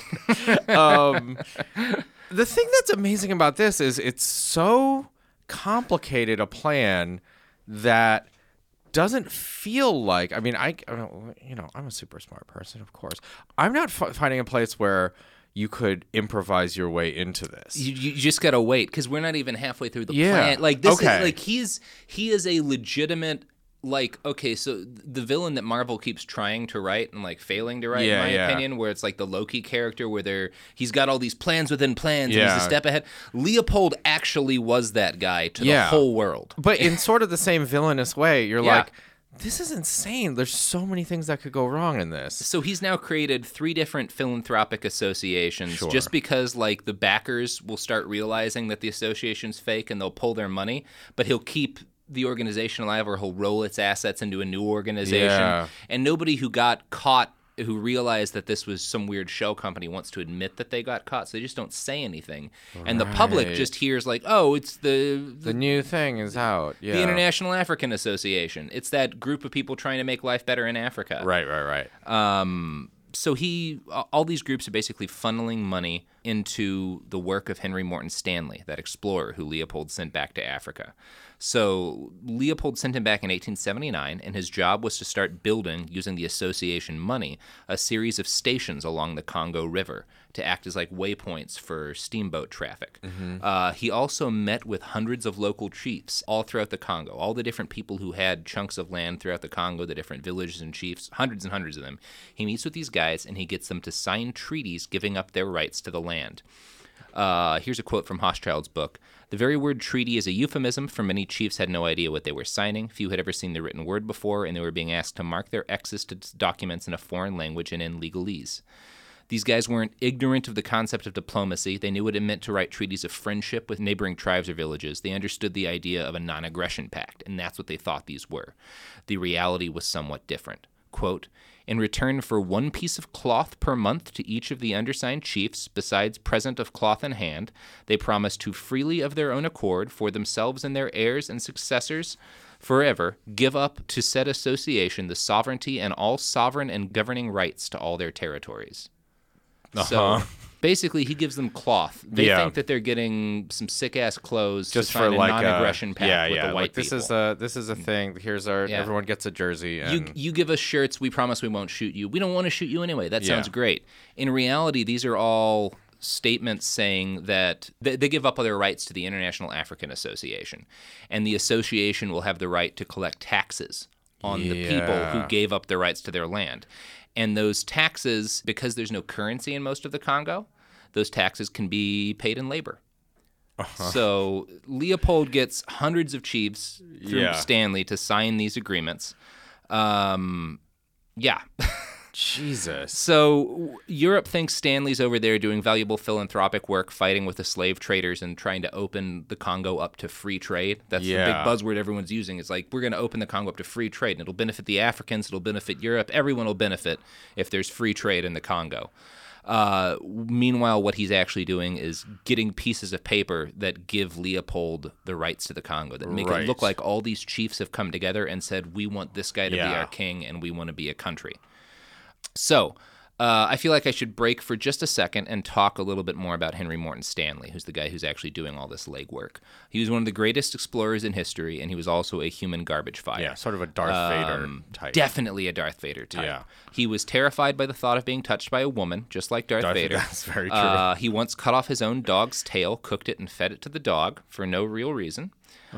um, the thing that's amazing about this is it's so complicated a plan that doesn't feel like. I mean, I, I don't, you know, I'm a super smart person, of course. I'm not f- finding a place where you could improvise your way into this. You, you just gotta wait because we're not even halfway through the Yeah. plan. Like this Okay. is like he's he is a legitimate like okay. So the villain that Marvel keeps trying to write and like failing to write, Yeah, in my yeah. opinion, where it's like the Loki character where they're he's got all these plans within plans and he's Yeah. a step ahead. Leopold actually was that guy to Yeah. the whole world. But in sort of the same villainous way, you're Yeah. like, this is insane. There's so many things that could go wrong in this. So he's now created three different philanthropic associations Sure. just because like the backers will start realizing that the association's fake and they'll pull their money, but he'll keep the organization alive or he'll roll its assets into a new organization. Yeah. And nobody who got caught who realized that this was some weird shell company wants to admit that they got caught, so they just don't say anything. And the public Right. just hears like, "Oh, it's the The new thing is out. Yeah. the International African Association. It's that group of people trying to make life better in Africa." Right, right, right. Um, so he, all these groups are basically funneling money into the work of Henry Morton Stanley, that explorer who Leopold sent back to Africa. So Leopold sent him back in eighteen seventy-nine, and his job was to start building, using the association money, a series of stations along the Congo River to act as like waypoints for steamboat traffic. Uh, he also met with hundreds of local chiefs all throughout the Congo, all the different people who had chunks of land throughout the Congo, the different villages and chiefs, hundreds and hundreds of them. He meets with these guys and he gets them to sign treaties giving up their rights to the land. Uh, here's a quote from Hochschild's book. The very word treaty is a euphemism, for many chiefs had no idea what they were signing. Few had ever seen the written word before, and they were being asked to mark their X's to documents in a foreign language and in legalese. These guys weren't ignorant of the concept of diplomacy. They knew what it meant to write treaties of friendship with neighboring tribes or villages. They understood the idea of a non-aggression pact, and that's what they thought these were. The reality was somewhat different. Quote, in return for one piece of cloth per month to each of the undersigned chiefs, besides present of cloth in hand, they promised to freely of their own accord, for themselves and their heirs and successors, forever, give up to said association the sovereignty and all sovereign and governing rights to all their territories. Uh-huh. So basically, he gives them cloth. They Yeah. think that they're getting some sick ass clothes Just to for sign a like non-aggression a, pact yeah, with yeah. the white like, this people. is a this is a thing. Here's our Yeah. everyone gets a jersey. You And you give us shirts, we promise we won't shoot you. We don't want to shoot you anyway. That sounds Yeah. great. In reality, these are all statements saying that they, they give up their rights to the International African Association, and the association will have the right to collect taxes on the people who Yeah. gave up their rights to their land. And those taxes, because there's no currency in most of the Congo, those taxes can be paid in labor. So Leopold gets hundreds of chiefs through Yeah. Stanley to sign these agreements. Um, yeah. Jesus. So Europe thinks Stanley's over there doing valuable philanthropic work, fighting with the slave traders and trying to open the Congo up to free trade. That's Yeah. the big buzzword everyone's using. It's like, we're going to open the Congo up to free trade, and it'll benefit the Africans, it'll benefit Europe. Everyone will benefit if there's free trade in the Congo. Uh, meanwhile, what he's actually doing is getting pieces of paper that give Leopold the rights to the Congo, that make Right. it look like all these chiefs have come together and said, we want this guy to be Yeah. our king and we want to be a country. So, uh, I feel like I should break for just a second and talk a little bit more about Henry Morton Stanley, who's the guy who's actually doing all this legwork. He was one of the greatest explorers in history, and he was also a human garbage fire. Yeah, sort of a Darth Um, Vader type. Definitely a Darth Vader type. Yeah. He was terrified by the thought of being touched by a woman, just like Darth, Darth Vader. That's very true. Uh, he once cut off his own dog's tail, cooked it, and fed it to the dog for no real reason.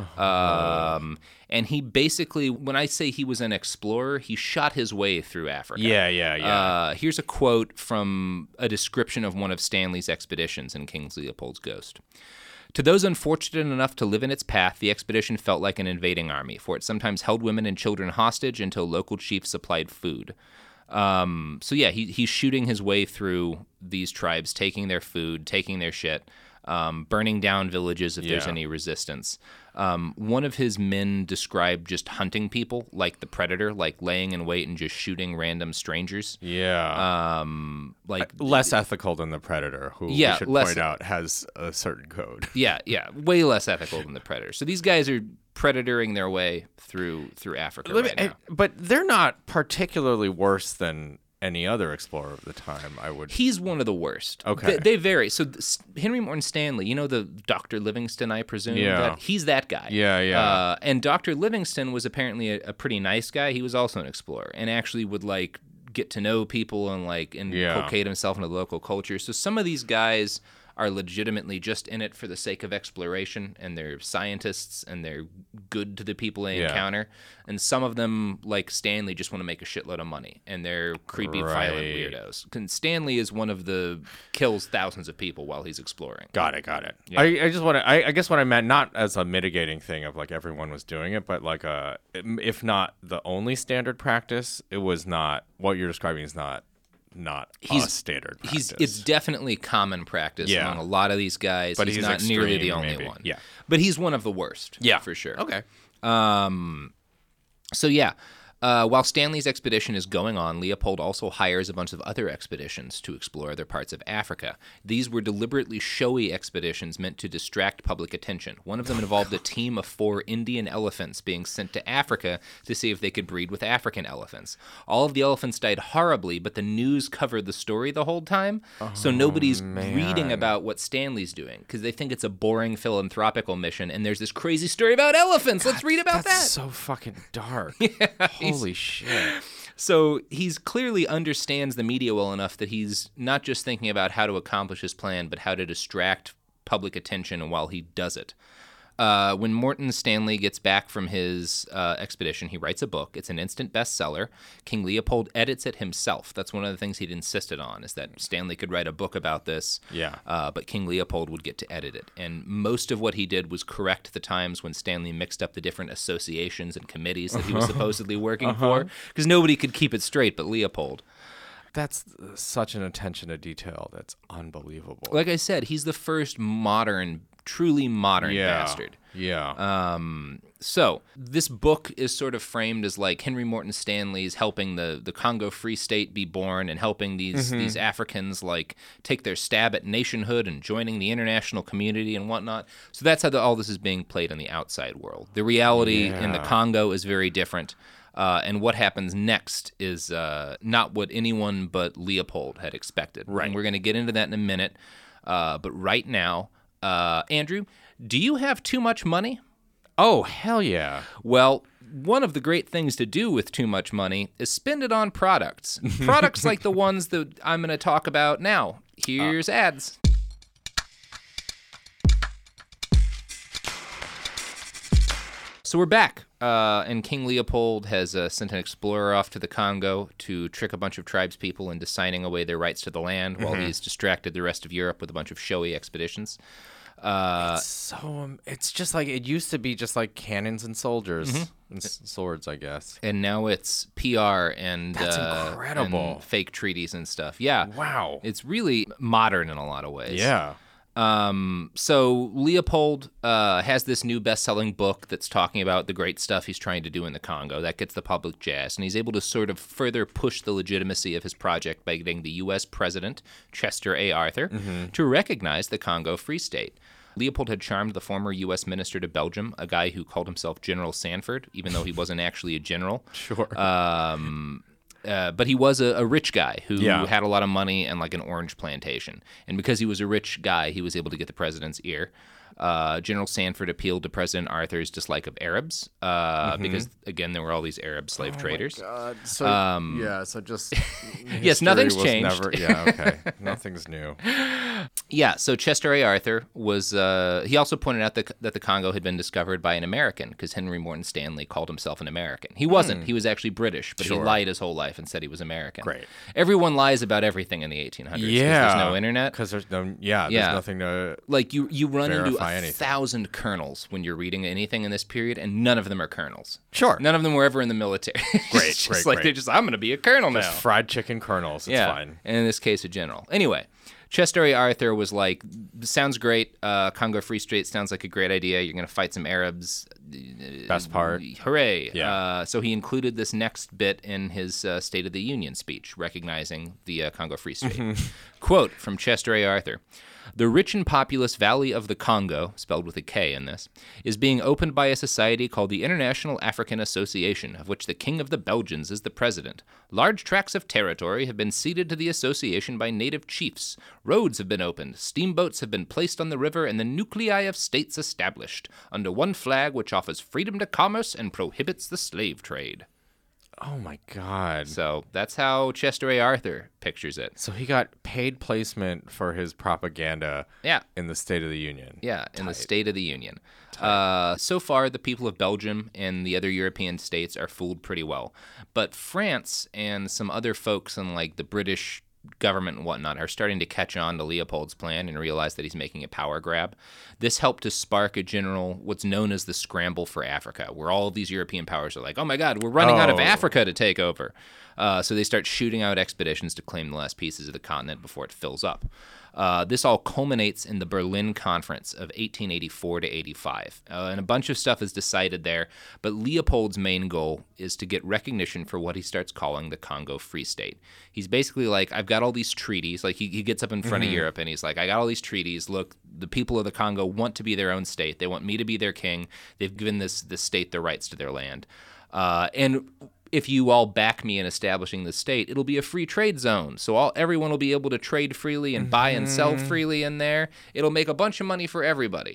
Um, and he basically, when I say he was an explorer, he shot his way through Africa. yeah, yeah, yeah. Uh, here's a quote from a description of one of Stanley's expeditions in King Leopold's Ghost. To those unfortunate enough to live in its path, the expedition felt like an invading army, for it sometimes held women and children hostage until local chiefs supplied food. Um, so yeah, he, he's shooting his way through these tribes, taking their food, taking their shit. um, burning down villages if there's Yeah. any resistance. Um, one of his men described just hunting people like the Predator, like laying in wait and just shooting random strangers. Yeah. Um, like Less ethical than the Predator, who Yeah, we should less- point out has a certain code. Yeah, yeah, way less ethical than the Predator. So these guys are predatoring their way through through Africa Let me- right now. But they're not particularly worse than any other explorer of the time, I would. He's one of the worst. Okay. They, they vary. So this, Henry Morton Stanley, you know the Doctor Livingston, I presume? Yeah. That, he's that guy. Yeah, yeah. Uh, and Doctor Livingston was apparently a, a pretty nice guy. He was also an explorer and actually would like get to know people and like Yeah. inculcate himself into the local culture. So some of these guys are legitimately just in it for the sake of exploration, and they're scientists and they're good to the people they Yeah. encounter. And some of them, like Stanley, just want to make a shitload of money, and they're creepy, violent Right. weirdos. 'Cause Stanley is one of the kills thousands of people while he's exploring. Got it, got it. Yeah. I, I just want to. I, I guess what I meant, not as a mitigating thing of like everyone was doing it, but like a, if not the only standard practice, it was not what you're describing is not not He's- a standard practice. He's it's definitely common practice Yeah. among a lot of these guys. But he's, he's not nearly the extreme, only maybe. one. Yeah. But he's one of the worst. Yeah. For sure. Okay. Um, so yeah, uh, while Stanley's expedition is going on, Leopold also hires a bunch of other expeditions to explore other parts of Africa. These were deliberately showy expeditions meant to distract public attention. One of them involved a team of four Indian elephants being sent to Africa to see if they could breed with African elephants. All of the elephants died horribly, but the news covered the story the whole time, so nobody's reading man. about what Stanley's doing because they think it's a boring philanthropical mission, and there's this crazy story about elephants. Let's read about That's that. so fucking dark. Holy shit. So he's clearly understands the media well enough that he's not just thinking about how to accomplish his plan, but how to distract public attention while he does it. Uh, when Morton Stanley gets back from his uh, expedition, he writes a book. It's an instant bestseller. King Leopold edits it himself. That's one of the things he'd insisted on, is that Stanley could write a book about this, Yeah. uh, but King Leopold would get to edit it. And most of what he did was correct the times when Stanley mixed up the different associations and committees that he was supposedly working for, because nobody could keep it straight but Leopold. That's such an attention to detail. That's unbelievable. Like I said, he's the first modern, truly modern yeah. bastard. Yeah. Um, so this book is sort of framed as like Henry Morton Stanley's helping the, the Congo Free State be born and helping these Mm-hmm. these Africans like take their stab at nationhood and joining the international community and whatnot. So that's how the, all this is being played on the outside world. The reality in the Yeah. Congo is very different. Uh, and what happens next is uh, not what anyone but Leopold had expected. Right. And we're going to get into that in a minute. Uh, but right now, uh, Andrew, do you have too much money? oh, hell yeah. Well, one of the great things to do with too much money is spend it on products. Products like the ones that I'm going to talk about now. Here's ads. So we're back, uh, and King Leopold has uh, sent an explorer off to the Congo to trick a bunch of tribespeople into signing away their rights to the land while he's distracted the rest of Europe with a bunch of showy expeditions. Uh, So um, it's just like it used to be, just like cannons and soldiers Mm-hmm. and s- swords, I guess. and now it's P R and, That's uh, incredible. and fake treaties and stuff. Yeah. Wow. It's really modern in a lot of ways. Yeah. Um, so Leopold uh, has this new best-selling book that's talking about the great stuff he's trying to do in the Congo. That gets the public jazzed, and he's able to sort of further push the legitimacy of his project by getting the U S president, Chester A. Arthur, to recognize the Congo Free State. Leopold had charmed the former U S minister to Belgium, a guy who called himself General Sanford, even though he wasn't actually a general. Sure. Um, uh, but he was a, a rich guy who Yeah. had a lot of money and like an orange plantation. And because he was a rich guy, he was able to get the president's ear. Uh, General Sanford appealed to President Arthur's dislike of Arabs uh, because, again, there were all these Arab slave traders. God. So Um, yeah. So just Yes, nothing's history was changed. Never, yeah. Okay. Nothing's new. Yeah, so Chester A. Arthur was, uh, he also pointed out that, that the Congo had been discovered by an American because Henry Morton Stanley called himself an American. He wasn't. He was actually British, but he Sure. lied his whole life and said he was American. Great. Everyone lies about everything in the eighteen hundreds 'cause Yeah. there's no internet. Because there's no. Yeah. There's Yeah. nothing to. Like, you, you run into Verify a anything. thousand colonels when you're reading anything in this period, and none of them are colonels. Sure. None of them were ever in the military. Great, It's just great, like great. they're just, I'm going to be a colonel now. Just fried chicken kernels. It's yeah. fine. And in this case, a general. Anyway, Chester A. Arthur was like, sounds great. Uh, Congo Free State sounds like a great idea. You're going to fight some Arabs. Best part. Hooray. Yeah. Uh, so he included this next bit in his uh, State of the Union speech, recognizing the uh, Congo Free State. Quote from Chester A. Arthur. The rich and populous Valley of the Congo, spelled with a K in this, is being opened by a society called the International African Association, of which the King of the Belgians is the president. Large tracts of territory have been ceded to the association by native chiefs. Roads have been opened, steamboats have been placed on the river, and the nuclei of states established, under one flag which offers freedom to commerce and prohibits the slave trade. Oh, my God. So that's how Chester A. Arthur pictures it. So he got paid placement for his propaganda Yeah. in the State of the Union. Yeah, in the State of the Union. Uh, so far, the people of Belgium and the other European states are fooled pretty well. But France and some other folks in like the British government and whatnot are starting to catch on to Leopold's plan and realize that he's making a power grab. This helped to spark a general, what's known as the scramble for Africa, where all of these European powers are like, oh my God, we're running oh. out of Africa to take over. Uh, so they start shooting out expeditions to claim the last pieces of the continent before it fills up. Uh, this all culminates in the Berlin Conference of eighteen eighty-four to eighty-five, uh, and a bunch of stuff is decided there, but Leopold's main goal is to get recognition for what he starts calling the Congo Free State. He's basically like, I've got all these treaties, like he, he gets up in front mm-hmm. of Europe and he's like, I got all these treaties, look, the people of the Congo want to be their own state, they want me to be their king, they've given this, this state the rights to their land, uh, and if you all back me in establishing the state, it'll be a free trade zone. So all everyone will be able to trade freely and buy and sell freely in there. It'll make a bunch of money for everybody.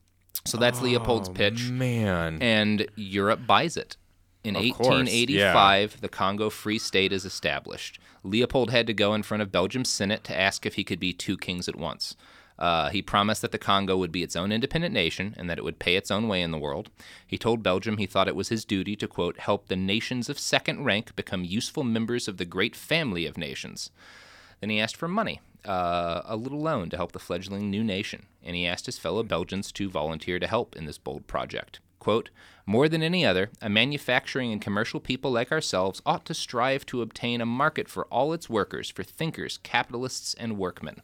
So that's oh, Leopold's pitch. Man. And Europe buys it. In of eighteen eighty-five, course, yeah. the Congo Free State is established. Leopold had to go in front of Belgium's Senate to ask if he could be two kings at once. Uh, he promised that the Congo would be its own independent nation and that it would pay its own way in the world. He told Belgium he thought it was his duty to, quote, help the nations of second rank become useful members of the great family of nations. Then he asked for money, uh, a little loan to help the fledgling new nation, and he asked his fellow Belgians to volunteer to help in this bold project. Quote, more than any other, a manufacturing and commercial people like ourselves ought to strive to obtain a market for all its workers, for thinkers, capitalists, and workmen.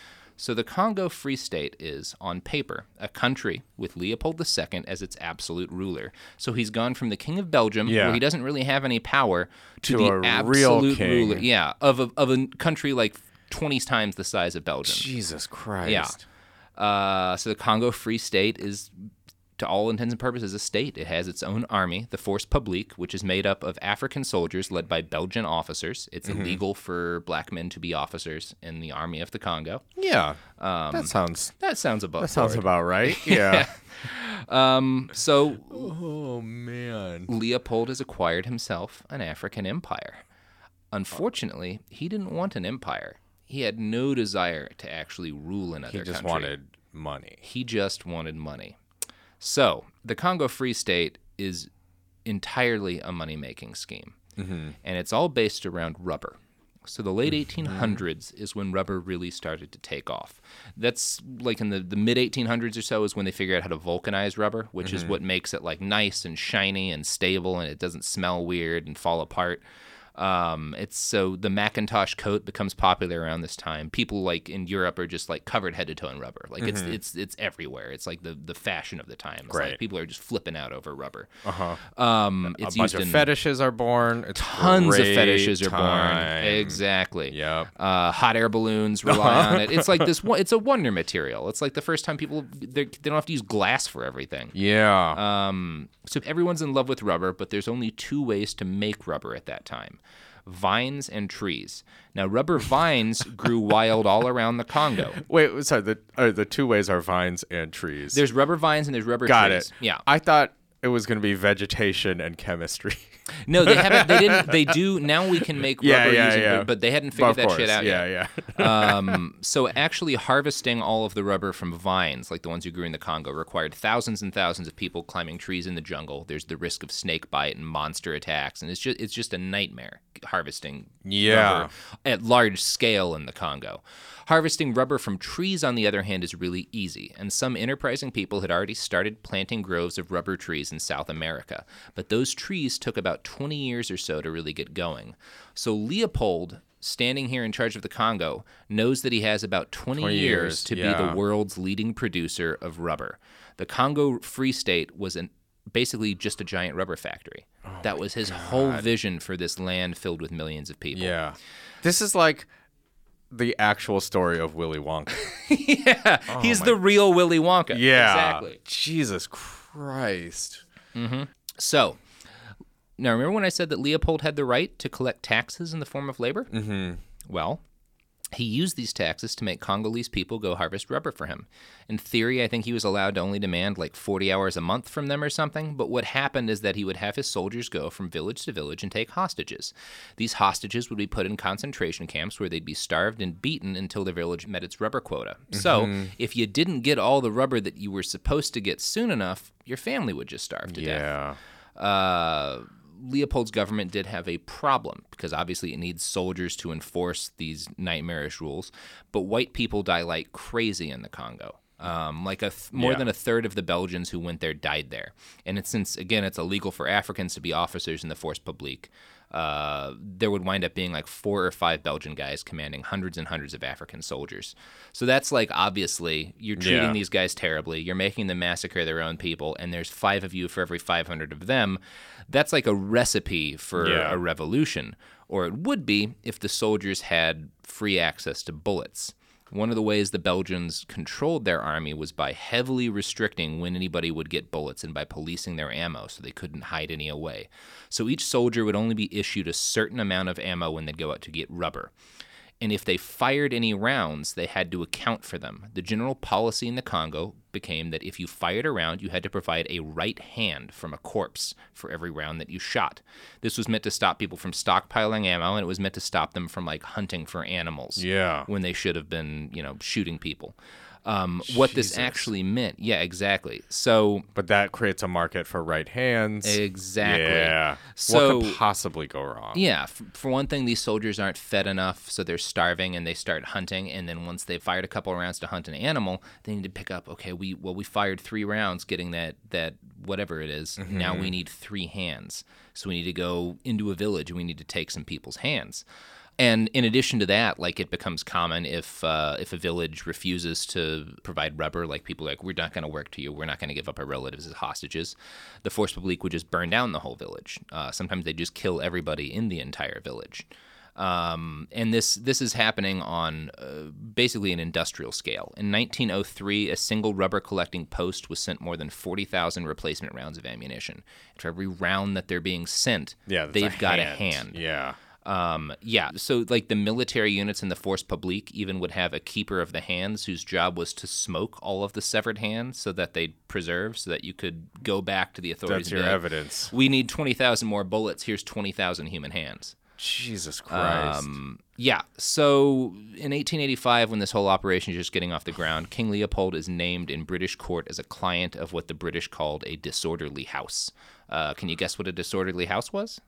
So the Congo Free State is, on paper, a country with Leopold the Second as its absolute ruler. So he's gone from the King of Belgium, yeah. where he doesn't really have any power, to, to the a absolute real king. ruler. Yeah, of a, of a country like twenty times the size of Belgium. Jesus Christ. Yeah. Uh, so the Congo Free State is, to all intents and purposes, a state. It has its own army, the Force Publique, which is made up of African soldiers led by Belgian officers. It's mm-hmm. illegal for black men to be officers in the army of the Congo. Yeah, um, that sounds that sounds about that sounds board. about right. Yeah. um. So, oh man, Leopold has acquired himself an African empire. Unfortunately, he didn't want an empire. He had no desire to actually rule another country. He just country. wanted money. He just wanted money. So, the Congo Free State is entirely a money-making scheme, mm-hmm. and it's all based around rubber. So the late eighteen hundreds mm-hmm. is when rubber really started to take off. That's like in the, the mid eighteen hundreds or so is when they figured out how to vulcanize rubber, which mm-hmm. is what makes it like nice and shiny and stable, and it doesn't smell weird and fall apart. Um, it's so the Macintosh coat becomes popular around this time. People like in Europe are just like covered head to toe in rubber. Like mm-hmm. it's it's it's everywhere. It's like the, the fashion of the time. It's right. like people are just flipping out over rubber. Uh-huh. Um, it's a bunch of fetishes are born. It's tons of fetishes are time. born. Exactly. Yep. Uh, hot air balloons rely on it. It's like this. It's a wonder material. It's like the first time people they don't have to use glass for everything. Yeah. Um. So everyone's in love with rubber, but there's only two ways to make rubber at that time. Vines and trees. Now, rubber vines grew wild all around the Congo. Wait, sorry. The uh, the two ways are vines and trees. There's rubber vines and there's rubber Got trees. Got it. Yeah. I thought it was going to be vegetation and chemistry. No, they haven't. They didn't. They do now. We can make rubber yeah, yeah, using, yeah. but they hadn't figured that course. shit out yeah, yet. Yeah, yeah. um, so actually, harvesting all of the rubber from vines, like the ones you grew in the Congo, required thousands and thousands of people climbing trees in the jungle. There's the risk of snake bite and monster attacks, and it's just it's just a nightmare harvesting yeah. rubber at large scale in the Congo. Harvesting rubber from trees, on the other hand, is really easy, and some enterprising people had already started planting groves of rubber trees in South America. But those trees took about twenty years or so to really get going. So Leopold standing here in charge of the Congo, knows that he has about twenty, twenty years, years, to yeah. be the world's leading producer of rubber. The Congo Free State was an, basically just a giant rubber factory. Oh that was his God. whole vision for this land filled with millions of people. Yeah. This is like the actual story of Willy Wonka. yeah, Oh he's my- the real Willy Wonka. Yeah. Exactly. Jesus Christ. Mm-hmm. So, now remember when I said that Leopold had the right to collect taxes in the form of labor? Mm-hmm. Well, he used these taxes to make Congolese people go harvest rubber for him. In theory, I think he was allowed to only demand like forty hours a month from them or something, but what happened is that he would have his soldiers go from village to village and take hostages. These hostages would be put in concentration camps where they'd be starved and beaten until their village met its rubber quota. So, Mm-hmm. if you didn't get all the rubber that you were supposed to get soon enough, your family would just starve to death. Yeah. Uh, Leopold's government did have a problem because obviously it needs soldiers to enforce these nightmarish rules, but white people die like crazy in the Congo. Um, like a th- more Yeah. than a third of the Belgians who went there died there. And it's since, again, it's illegal for Africans to be officers in the Force Publique, uh, there would wind up being like four or five Belgian guys commanding hundreds and hundreds of African soldiers. So that's like, obviously, you're treating Yeah. these guys terribly. You're making them massacre their own people, and there's five of you for every five hundred of them. That's like a recipe for Yeah. a revolution. Or it would be if the soldiers had free access to bullets. One of the ways the Belgians controlled their army was by heavily restricting when anybody would get bullets and by policing their ammo so they couldn't hide any away. So each soldier would only be issued a certain amount of ammo when they'd go out to get rubber. And if they fired any rounds, they had to account for them. The general policy in the Congo became that if you fired a round, you had to provide a right hand from a corpse for every round that you shot. This was meant to stop people from stockpiling ammo, and it was meant to stop them from like hunting for animals Yeah. when they should have been, you know, shooting people. Um, what this Jesus. actually meant, yeah, exactly. So But that creates a market for right hands. exactly. Yeah. So- what could possibly go wrong? Yeah, f- for one thing, these soldiers aren't fed enough, so they're starving, and they start hunting. And then once they've fired a couple of rounds to hunt an animal, they need to pick up. Okay, we well we fired three rounds, getting that that whatever it is. Now we need three hands, so we need to go into a village and we need to take some people's hands. And in addition to that, like it becomes common if uh, if a village refuses to provide rubber, like people are like, we're not going to work to you, we're not going to give up our relatives as hostages, the Force Publique would just burn down the whole village. Uh, sometimes they just kill everybody in the entire village. Um, and this this is happening on uh, basically an industrial scale. In nineteen oh three, a single rubber collecting post was sent more than forty thousand replacement rounds of ammunition. And for every round that they're being sent, Yeah, that's they've a got hand. a hand. Yeah. Um, yeah, so like the military units in the Force Publique even would have a keeper of the hands whose job was to smoke all of the severed hands so that they'd preserve, so that you could go back to the authorities That's and your be like, evidence. we need twenty thousand more bullets. Here's twenty thousand human hands. Jesus Christ. Um, yeah, so in eighteen eighty-five, when this whole operation is just getting off the ground, King Leopold is named in British court as a client of what the British called a disorderly house. Uh, can you guess what a disorderly house was?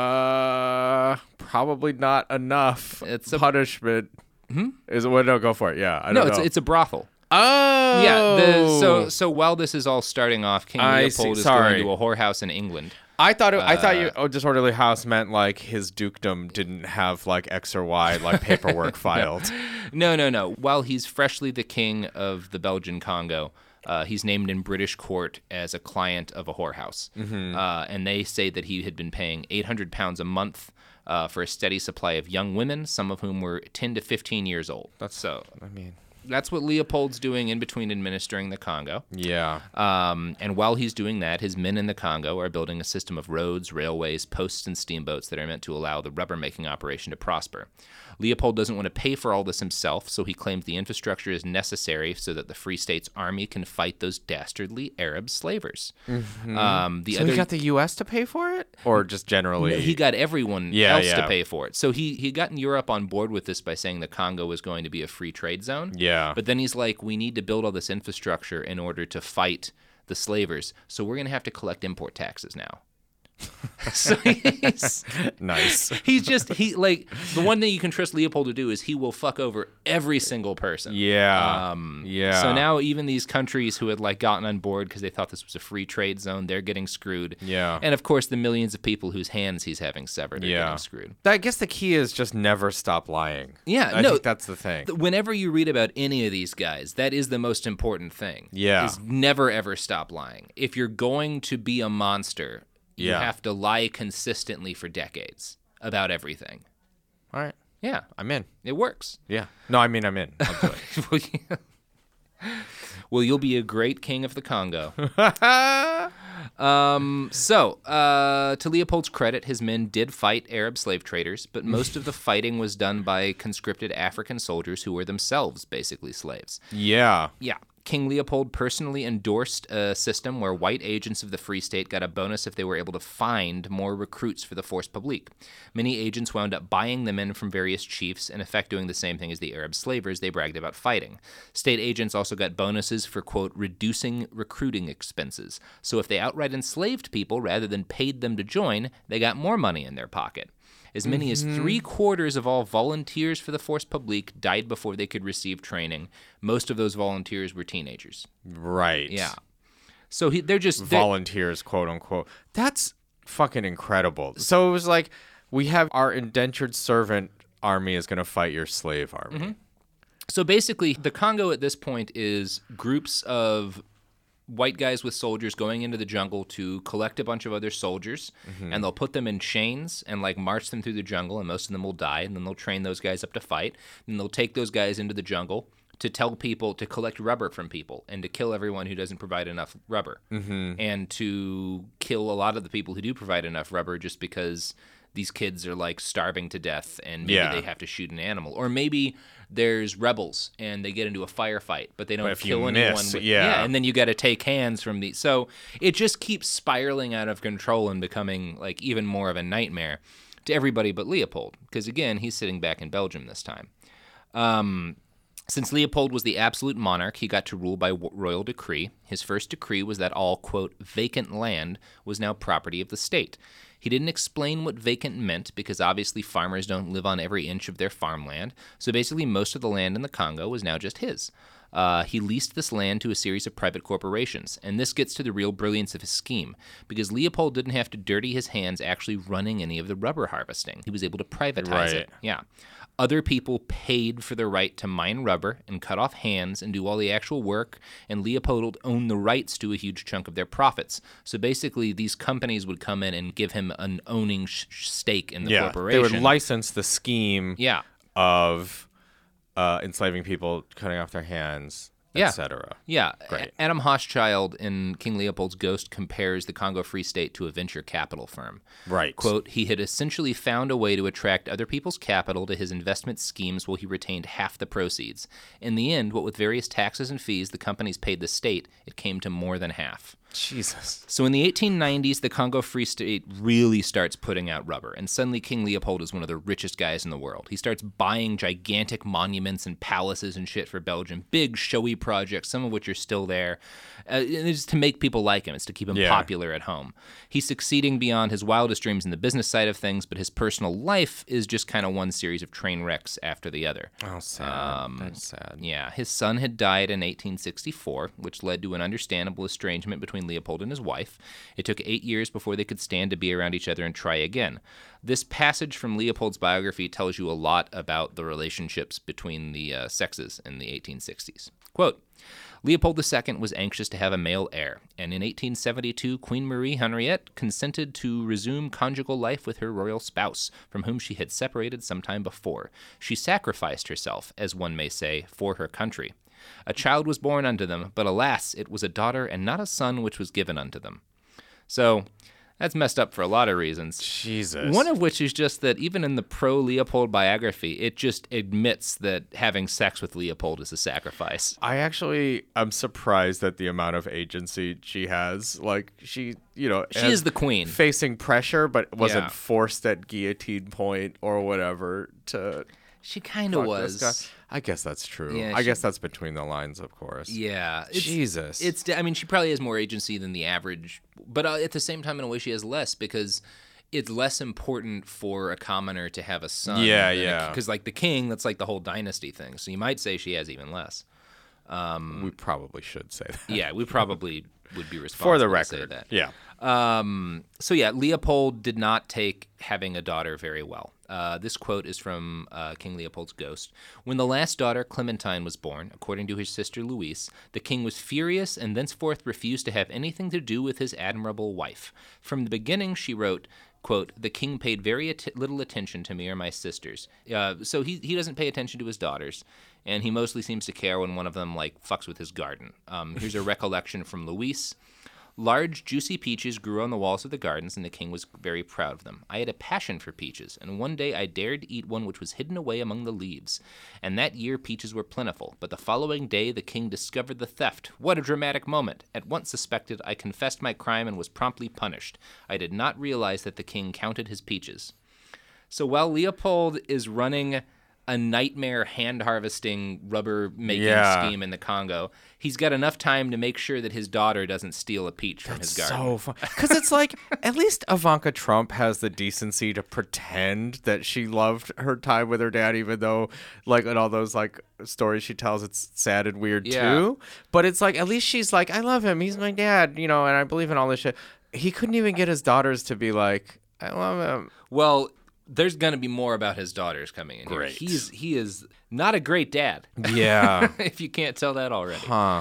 Uh, probably not enough. It's a- punishment. Is it? Well, no, go for it. Yeah, I No, don't it's know. it's a brothel. oh, Yeah. The, so so while this is all starting off, King I Leopold see. is Sorry. going to a whorehouse in England. I thought it, I thought Uh, you oh, disorderly house meant like his dukedom didn't have like X or Y like paperwork filed. No, no, no. While he's freshly the king of the Belgian Congo, uh, he's named in British court as a client of a whorehouse. Mm-hmm. Uh, and they say that he had been paying eight hundred pounds a month uh, for a steady supply of young women, some of whom were ten to fifteen years old. That's So I mean, that's what Leopold's doing in between administering the Congo. yeah. Um, and while he's doing that, his men in the Congo are building a system of roads, railways, posts, and steamboats that are meant to allow the rubber-making operation to prosper. Leopold doesn't want to pay for all this himself, so he claims the infrastructure is necessary so that the Free State's army can fight those dastardly Arab slavers. Um, the So other he got the U S to pay for it, or just generally? he got everyone Yeah, else to yeah. pay for it. So he he gotten Europe on board with this by saying the Congo was going to be a free trade zone. Yeah. But then he's like, we need to build all this infrastructure in order to fight the slavers. So we're going to have to collect import taxes now. So he's Nice. he's just he like the one thing you can trust Leopold to do is he will fuck over every single person. Yeah. Um, yeah. So now even these countries who had like gotten on board because they thought this was a free trade zone, they're getting screwed. Yeah. And of course, the millions of people whose hands he's having severed are Yeah. getting screwed. I guess the key is just never stop lying. Yeah, I no, think that's the thing. Whenever you read about any of these guys, that is the most important thing. Yeah. Is never ever stop lying. If you're going to be a monster, you Yeah. have to lie consistently for decades about everything. All right. Yeah, I'm in. it works. Yeah. No, I mean, I'm in. I'll do it. Well, yeah. Well, you'll be a great king of the Congo. Um, so, uh, to Leopold's credit, his men did fight Arab slave traders, but most of the fighting was done by conscripted African soldiers who were themselves basically slaves. Yeah. Yeah. King Leopold personally endorsed a system where white agents of the Free State got a bonus if they were able to find more recruits for the Force Publique. Many agents wound up buying the men from various chiefs, in effect doing the same thing as the Arab slavers they bragged about fighting. State agents also got bonuses for, quote, reducing recruiting expenses. So if they outright enslaved people rather than paid them to join, they got more money in their pocket. As many as three quarters of all volunteers for the Force Publique died before they could receive training. Most of those volunteers were teenagers. Right. Yeah. So he, they're just... They're, Volunteers, quote unquote. That's fucking incredible. So it was like, we have our indentured servant army is going to fight your slave army. Mm-hmm. So basically, the Congo at this point is groups of white guys with soldiers going into the jungle to collect a bunch of other soldiers, Mm-hmm. and they'll put them in chains and like march them through the jungle, and most of them will die, and then they'll train those guys up to fight, and they'll take those guys into the jungle to tell people to collect rubber from people and to kill everyone who doesn't provide enough rubber, Mm-hmm. and to kill a lot of the people who do provide enough rubber just because these kids are like starving to death and maybe Yeah. they have to shoot an animal. Or maybe there's rebels and they get into a firefight, but they don't But if kill you anyone. miss, with, yeah. and then you got to take hands from the. So it just keeps spiraling out of control and becoming like even more of a nightmare to everybody but Leopold. Because again, he's sitting back in Belgium this time. Um, Since Leopold was the absolute monarch, he got to rule by w- royal decree. His first decree was that all, quote, vacant land was now property of the state. He didn't explain what vacant meant because obviously farmers don't live on every inch of their farmland, so basically most of the land in the Congo was now just his. Uh, he leased this land to a series of private corporations, and this gets to the real brilliance of his scheme, because Leopold didn't have to dirty his hands actually running any of the rubber harvesting. He was able to privatize Right. it. Yeah. Other people paid for the right to mine rubber and cut off hands and do all the actual work, and Leopold owned the rights to a huge chunk of their profits. So basically, these companies would come in and give him an owning sh- stake in the Yeah. corporation. They would license the scheme Yeah. of uh, enslaving people, cutting off their hands, Yeah. et cetera. Yeah, Great. A- Adam Hochschild in King Leopold's Ghost compares the Congo Free State to a venture capital firm. Right. Quote, he had essentially found a way to attract other people's capital to his investment schemes while he retained half the proceeds. In the end, what with various taxes and fees the companies paid the state, it came to more than half. Jesus. So in the eighteen nineties, the Congo Free State really starts putting out rubber, and suddenly King Leopold is one of the richest guys in the world. He starts buying gigantic monuments and palaces and shit for Belgium, big showy projects, some of which are still there. Uh, and it's to make people like him. It's to keep him Yeah. popular at home. He's succeeding beyond his wildest dreams in the business side of things, but his personal life is just kind of one series of train wrecks after the other. Oh, sad. That's sad. Yeah, his son had died in eighteen sixty-four, which led to an understandable estrangement between Leopold and his wife. It took eight years before they could stand to be around each other and try again. This passage from Leopold's biography tells you a lot about the relationships between the uh, sexes in the eighteen sixties. Quote, Leopold the Second was anxious to have a male heir, and in eighteen seventy-two, Queen Marie Henriette consented to resume conjugal life with her royal spouse, from whom she had separated some time before. She sacrificed herself, as one may say, for her country. A child was born unto them, but alas, it was a daughter and not a son which was given unto them. So, that's messed up for a lot of reasons. Jesus. One of which is just that even in the pro-Leopold biography, it just admits that having sex with Leopold is a sacrifice. I actually am surprised at the amount of agency she has. Like, she, you know, She has is the queen. facing pressure, but wasn't Yeah. forced at guillotine point or whatever to. She kind of Fuck was. this guy. I guess that's true. Yeah, I she- guess that's between the lines, of course. Yeah. It's, Jesus. It's. I mean, she probably has more agency than the average, but uh, at the same time, in a way, she has less because it's less important for a commoner to have a son. Yeah, yeah. Because like the king, that's like the whole dynasty thing. So you might say she has even less. Um, we probably should say that. yeah, we probably would be responsible For the to record. say that. Yeah. Um, so yeah, Leopold did not take having a daughter very well. Uh, this quote is from uh, King Leopold's Ghost. When the last daughter, Clementine, was born, according to his sister Louise, the king was furious and thenceforth refused to have anything to do with his admirable wife. From the beginning, she wrote, quote, the king paid very at- little attention to me or my sisters. Uh, so he, he doesn't pay attention to his daughters, and he mostly seems to care when one of them, like, fucks with his garden. Um, here's a recollection from Louise. Large, juicy peaches grew on the walls of the gardens, and the king was very proud of them. I had a passion for peaches, and one day I dared to eat one which was hidden away among the leaves. And that year peaches were plentiful, but the following day the king discovered the theft. What a dramatic moment! At once suspected, I confessed my crime and was promptly punished. I did not realize that the king counted his peaches. So while Leopold is running a nightmare hand-harvesting, rubber-making Yeah. scheme in the Congo, he's got enough time to make sure that his daughter doesn't steal a peach from his garden. So fun. Because it's like, at least Ivanka Trump has the decency to pretend that she loved her time with her dad, even though, like, in all those, like, stories she tells, it's sad and weird, Yeah. too. But it's like, at least she's like, I love him. He's my dad, you know, and I believe in all this shit. He couldn't even get his daughters to be like, I love him. Well, there's going to be more about his daughters coming in Great. here. He's, he is not a great dad, Yeah. if you can't tell that already. Huh.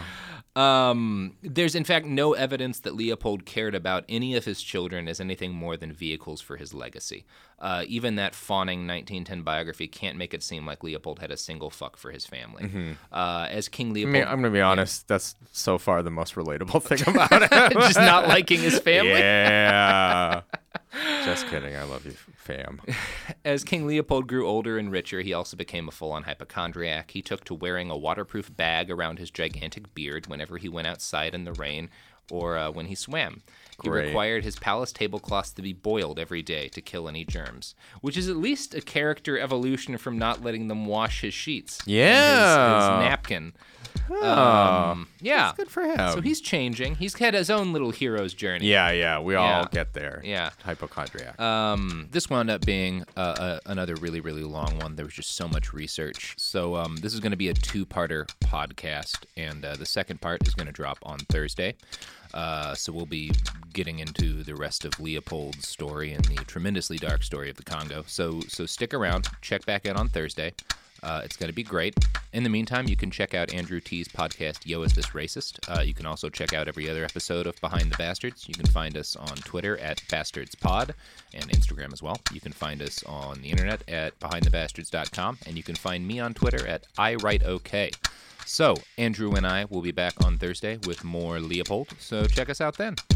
Um, there's, in fact, no evidence that Leopold cared about any of his children as anything more than vehicles for his legacy. Uh, even that fawning nineteen ten biography can't make it seem like Leopold had a single fuck for his family. Uh, as King I Leopold... mean, I'm going to be honest. That's so far the most relatable thing about it. just not liking his family? Yeah. Just kidding. I love you, fam. As King Leopold grew older and richer, he also became a full-on hypochondriac. He took to wearing a waterproof bag around his gigantic beard whenever he went outside in the rain or uh, when he swam. He Great. required his palace tablecloths to be boiled every day to kill any germs, which is at least a character evolution from not letting them wash his sheets. and Yeah. his, his napkin. Oh, Um, yeah. that's good for him. So he's changing. He's had his own little hero's journey. Yeah, yeah. We Yeah. all get there. Yeah. Hypochondriac. Um, this wound up being uh, uh, another really, really long one. There was just so much research. So um, this is going to be a two-parter podcast, and uh, the second part is going to drop on Thursday. Uh, so we'll be getting into the rest of Leopold's story and the tremendously dark story of the Congo. So so stick around. Check back in on Thursday. Uh, it's going to be great. In the meantime, you can check out Andrew T's podcast, Yo, Is This Racist? Uh, you can also check out every other episode of Behind the Bastards. You can find us on Twitter at BastardsPod and Instagram as well. You can find us on the internet at behind the bastards dot com, and you can find me on Twitter at iWriteOK. So, Andrew and I will be back on Thursday with more Leopold, so check us out then.